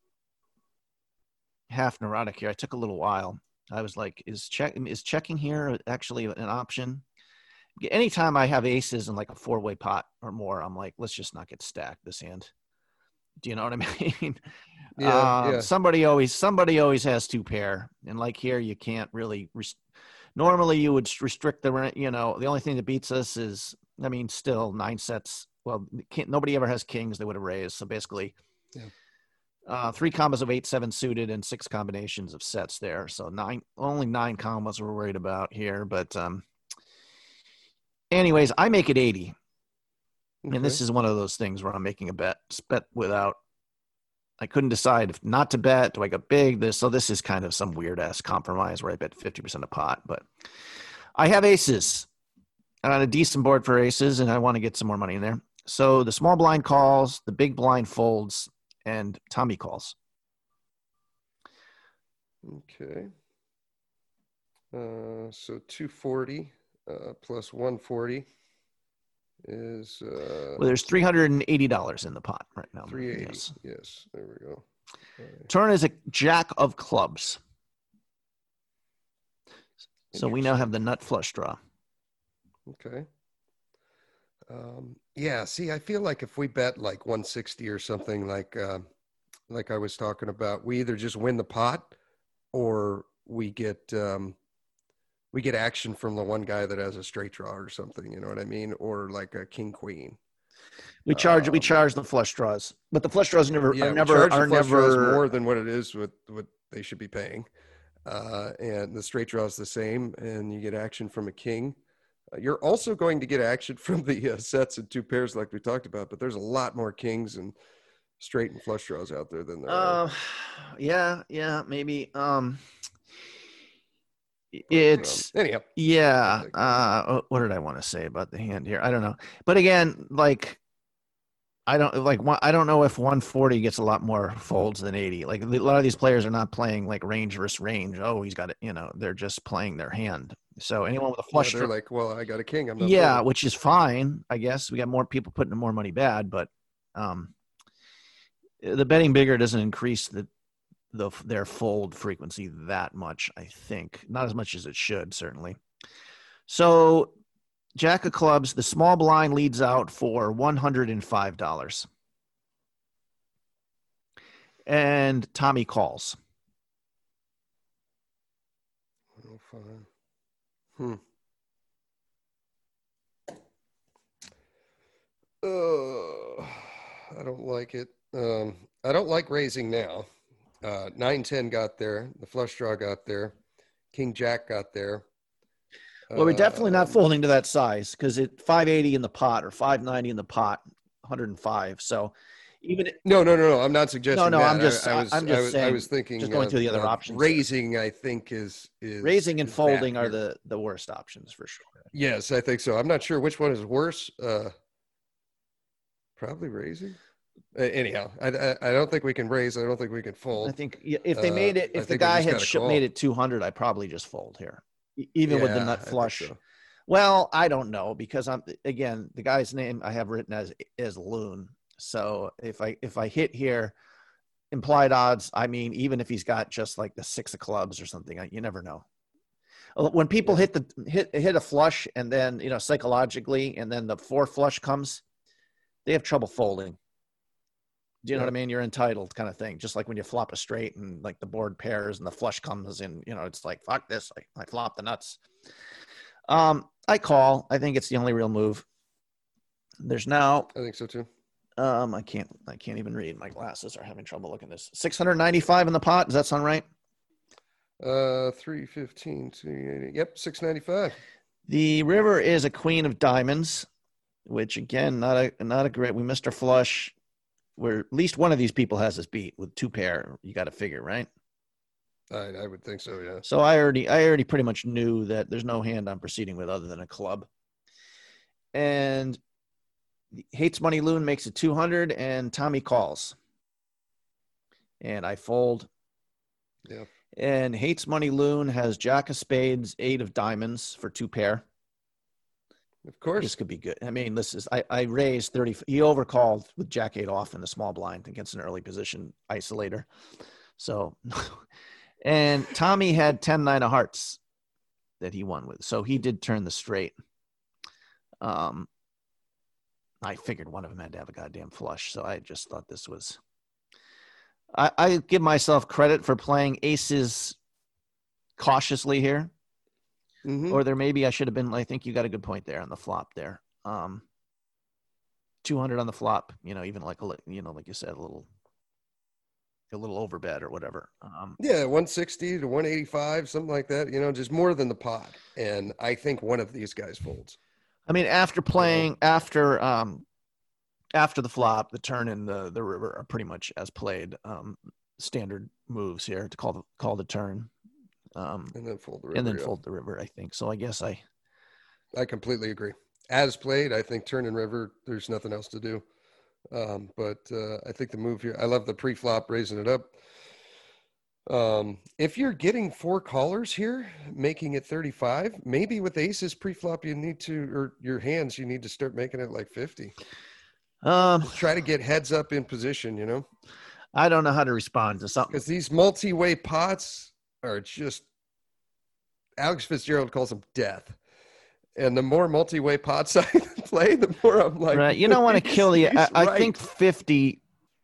half neurotic here. I took a little while. I was like, is checking here actually an option? Anytime I have aces in like a 4-way pot or more, I'm like, let's just not get stacked this hand. Do you know what I mean?
Yeah.
Somebody always has 2 pair, and like here, you can't really. Normally, you would restrict the rent. The only thing that beats us is, still 9 sets. Well, nobody ever has kings they would have raised. So basically, 3 combos of 8-7 suited and 6 combinations of sets there. So only 9 combos we're worried about here. But anyways, I make it 80. Okay. And this is one of those things where I'm making a bet without. I couldn't decide if not to bet. Do I go big? So this is kind of some weird ass compromise where I bet 50% a pot. But I have aces. I got a decent board for aces, and I want to get some more money in there. So the small blind calls, the big blind folds, and Tommy calls.
Okay. So 240 plus 140 is
well, there's $380 in the pot right now.
380. Yes, there we go.
Turn is a jack of clubs. So we now have the nut flush draw.
Okay. Yeah, see, I feel like if we bet like 160 or something like I was talking about, we either just win the pot or we get action from the one guy that has a straight draw or something, you know what I mean? Or like a king queen.
We charge the flush draws, but the flush draws are never
more than what it is with what they should be paying. And the straight draw is the same, and you get action from a king. You're also going to get action from the sets and 2 pairs like we talked about, but there's a lot more kings and straight and flush draws out there than there are.
Yeah, maybe. It's
anyhow.
Yeah. What did I want to say about the hand here? I don't know. But again, like, I don't know if 140 gets a lot more folds than 80. Like, a lot of these players are not playing like range versus range. Oh, he's got it. They're just playing their hand. So anyone with a flush,
they're like, well, I got a king. I'm not.
Yeah, which is fine, I guess. We got more people putting more money bad, but the betting bigger doesn't increase their fold frequency that much. I think not as much as it should, certainly. So, jack of clubs, the small blind leads out for $105, and Tommy calls.
Oh, fine. I don't like it. I don't like raising now. 9-10 got there. The flush draw got there. King Jack got there.
Well, we're definitely not folding to that size because it 580 in the pot or 590 in the pot, 105. So even
no, I'm not suggesting.
No,
that.
I'm just saying.
I was thinking
just going through the other options.
Raising, I think, is
raising and folding are the worst options for sure.
Yes, I think so. I'm not sure which one is worse. Probably raising. Anyhow, I don't think we can raise. I don't think we can fold.
I think if they made it, if the guy had made it 200, I'd probably just fold here, even with the nut flush. So. Well, I don't know because the guy's name I have written as Loon. So if I hit here, implied odds. I mean, even if he's got just like the 6 of clubs or something, you never know. When people hit a flush and then psychologically, and then the 4 flush comes, they have trouble folding. Do you know what I mean? You're entitled kind of thing. Just like when you flop a straight and like the board pairs and the flush comes in, it's like, fuck this. I flop the nuts. I call. I think it's the only real move. There's now.
I think so too.
I can't even read. My glasses are having trouble looking at this. 695 in the pot. Does that sound right?
315, 280. Yep, 695.
The river is a queen of diamonds, which again, not a great. We missed our flush. Where at least one of these people has us beat with 2 pair. You got to figure, right?
I would think so, yeah.
So I already pretty much knew that there's no hand I'm proceeding with other than a club. And Hates Money Loon makes it 200, and Tommy calls. And I fold.
Yeah.
And Hates Money Loon has Jack of Spades, 8 of diamonds for 2 pair.
Of course.
This could be good. I mean, this is I raised 30. He overcalled with Jack 8 off in the small blind against an early position isolator. So, and Tommy had 10-9 of hearts that he won with. So he did turn the straight. I figured one of them had to have a goddamn flush. So I just thought this was. I give myself credit for playing aces cautiously here.
Mm-hmm.
Or there maybe I should have been. I think you got a good point there on the flop there. 200 on the flop. Even like like you said, a little overbet or whatever.
Yeah, 160 to 185, something like that. Just more than the pot. And I think one of these guys folds.
I mean, after playing after the flop, the turn and the river are pretty much as played. Standard moves here to call the turn.
And then fold the river.
And then fold the river, I think. So I guess I
completely agree. As played, I think turn and river, there's nothing else to do. But I think the move here, I love the pre-flop raising it up. If you're getting 4 callers here, making it 35, maybe with aces pre-flop, you need to, or your hands, you need to start making it like 50. Try to get heads up in position,
I don't know how to respond to something.
Because these multi-way pots are just, Alex Fitzgerald calls them death. And the more multi-way pots I play, the more I'm like,
right. You don't want to kill the, I
right.
think 50.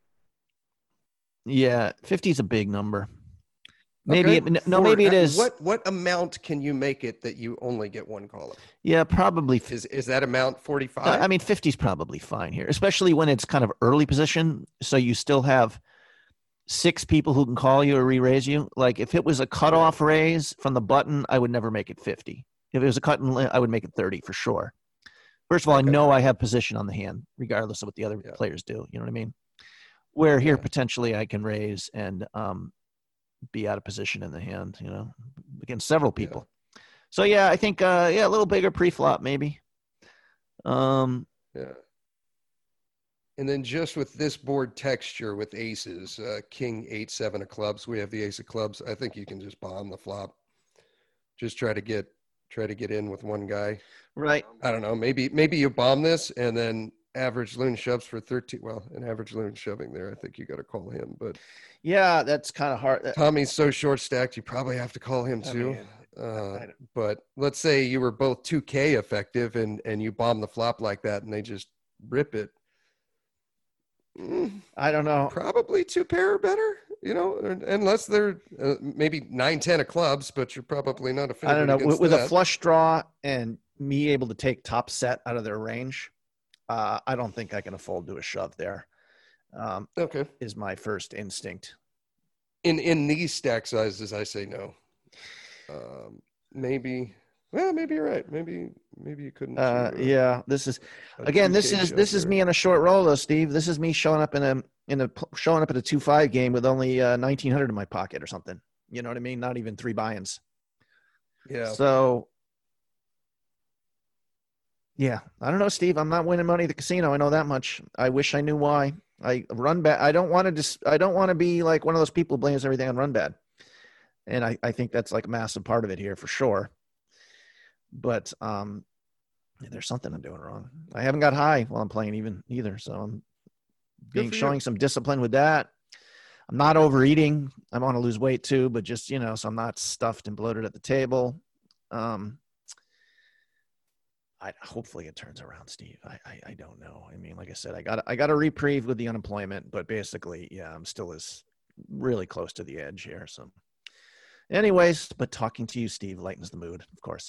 Yeah. 50 is a big number. Maybe,
okay.
Maybe it is.
What amount can you make it that you only get 1 caller?
Yeah, probably.
Is that amount 45?
I mean, 50 is probably fine here, especially when it's kind of early position. So you still have 6 people who can call you or re-raise you. Like if it was a cutoff raise from the button, I would never make it 50. If it was a cut and I would make it 30 for sure. First of all, okay. I know I have position on the hand, regardless of what the other players do. You know what I mean? Where here potentially I can raise and be out of position in the hand, against several people. Yeah. So yeah, I think a little bigger pre-flop maybe.
Yeah. And then just with this board texture with aces, king, 8, 7 of clubs, we have the ace of clubs. I think you can just bomb the flop. Just try to get in with one guy.
Right.
I don't know. Maybe you bomb this and then average loon shoves for 13. Well, an average loon shoving there, I think you got to call him. But
yeah, that's kind of hard.
Tommy's so short stacked, you probably have to call him too. But let's say you were both 2K effective and you bomb the flop like that and they just rip it.
I don't know.
Probably 2 pair or better, unless they're maybe 9, 10 of clubs, but you're probably not a favorite.
I don't know. With a flush draw and me able to take top set out of their range, I don't think I can fold to a shove there.
Okay.
Is my first instinct.
In these stack sizes, I say no. Maybe you're right. Maybe you couldn't.
Yeah, this is again. This is me on a short roll, though, Steve. This is me showing up at a 2-5 game with only 1,900 in my pocket or something. You know what I mean? Not even 3 buy-ins.
Yeah.
So, yeah, I don't know, Steve. I'm not winning money at the casino. I know that much. I wish I knew why. I run bad. I don't want to be like one of those people who blames everything on run bad. And I think that's like a massive part of it here for sure. But there's something I'm doing wrong. I haven't got high while I'm playing either. So I'm showing some discipline with that. I'm not overeating. I want to lose weight too, but just, so I'm not stuffed and bloated at the table. Hopefully it turns around, Steve. I don't know. I mean, like I said, I got a reprieve with the unemployment, but basically, yeah, I'm still really close to the edge here. So anyways, but talking to you, Steve, lightens the mood, of course.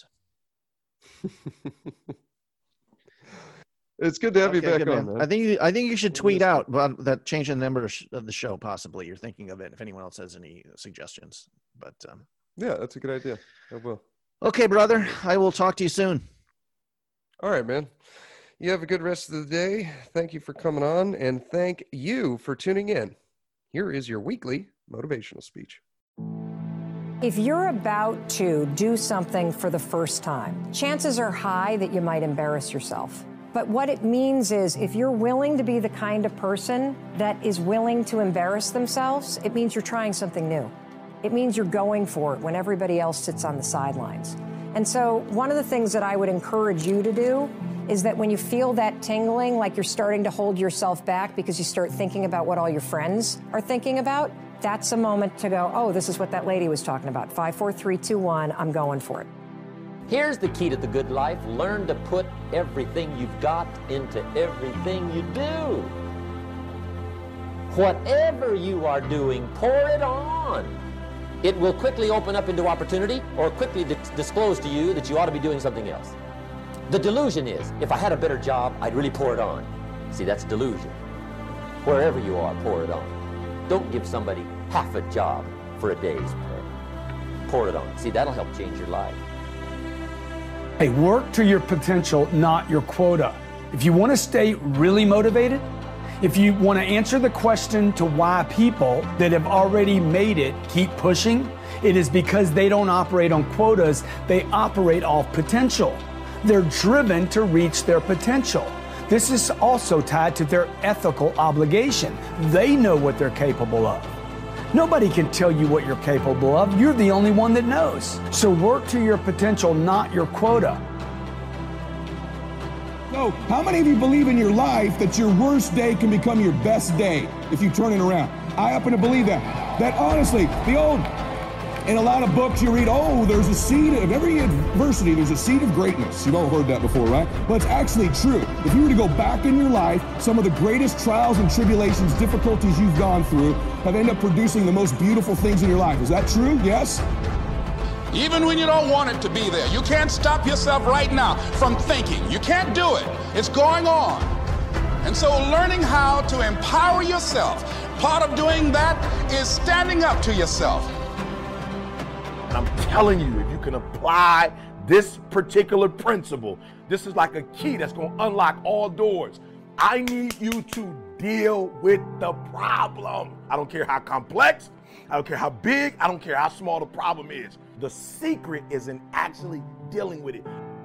It's good to have you back on, man.
I think you should tweet out about that, changing the number of the show. Possibly, you're thinking of it. If anyone else has any suggestions, but
yeah, that's a good idea. I will.
Okay, brother. I will talk to you soon.
All right, man. You have a good rest of the day. Thank you for coming on, and thank you for tuning in. Here is your weekly motivational speech.
If you're about to do something for the first time, chances are high that you might embarrass yourself. But what it means is if you're willing to be the kind of person that is willing to embarrass themselves, it means you're trying something new. It means you're going for it when everybody else sits on the sidelines. And so one of the things that I would encourage you to do is that when you feel that tingling, like you're starting to hold yourself back because you start thinking about what all your friends are thinking about, that's a moment to go, oh, this is what that lady was talking about. 5, 4, 3, 2, 1, I'm going for it.
Here's the key to the good life. Learn to put everything you've got into everything you do. Whatever you are doing, pour it on. It will quickly open up into opportunity or quickly disclose to you that you ought to be doing something else. The delusion is, if I had a better job, I'd really pour it on. See, that's delusion. Wherever you are, pour it on. Don't give somebody half a job for a day's pay. Pour it on. See, that'll help change your life.
Hey, work to your potential, not your quota. If you want to stay really motivated, if you want to answer the question to why people that have already made it keep pushing, it is because they don't operate on quotas, they operate off potential. They're driven to reach their potential. This is also tied to their ethical obligation. They know what they're capable of. Nobody can tell you what you're capable of. You're the only one that knows. So work to your potential, not your quota.
So, how many of you believe in your life that your worst day can become your best day if you turn it around? I happen to believe that. That honestly, in a lot of books you read, oh, there's a seed of every adversity, there's a seed of greatness. You've all heard that before, right? But it's actually true. If you were to go back in your life, some of the greatest trials and tribulations, difficulties you've gone through have ended up producing the most beautiful things in your life. Is that true? Yes?
Even when you don't want it to be there, you can't stop yourself right now from thinking. You can't do it. It's going on. And so learning how to empower yourself, part of doing that is standing up to yourself.
I'm telling you, if you can apply this particular principle, this is like a key that's going to unlock all doors. I need you to deal with the problem. I don't care how complex, I don't care how big, I don't care how small the problem is. The secret is in actually dealing with it.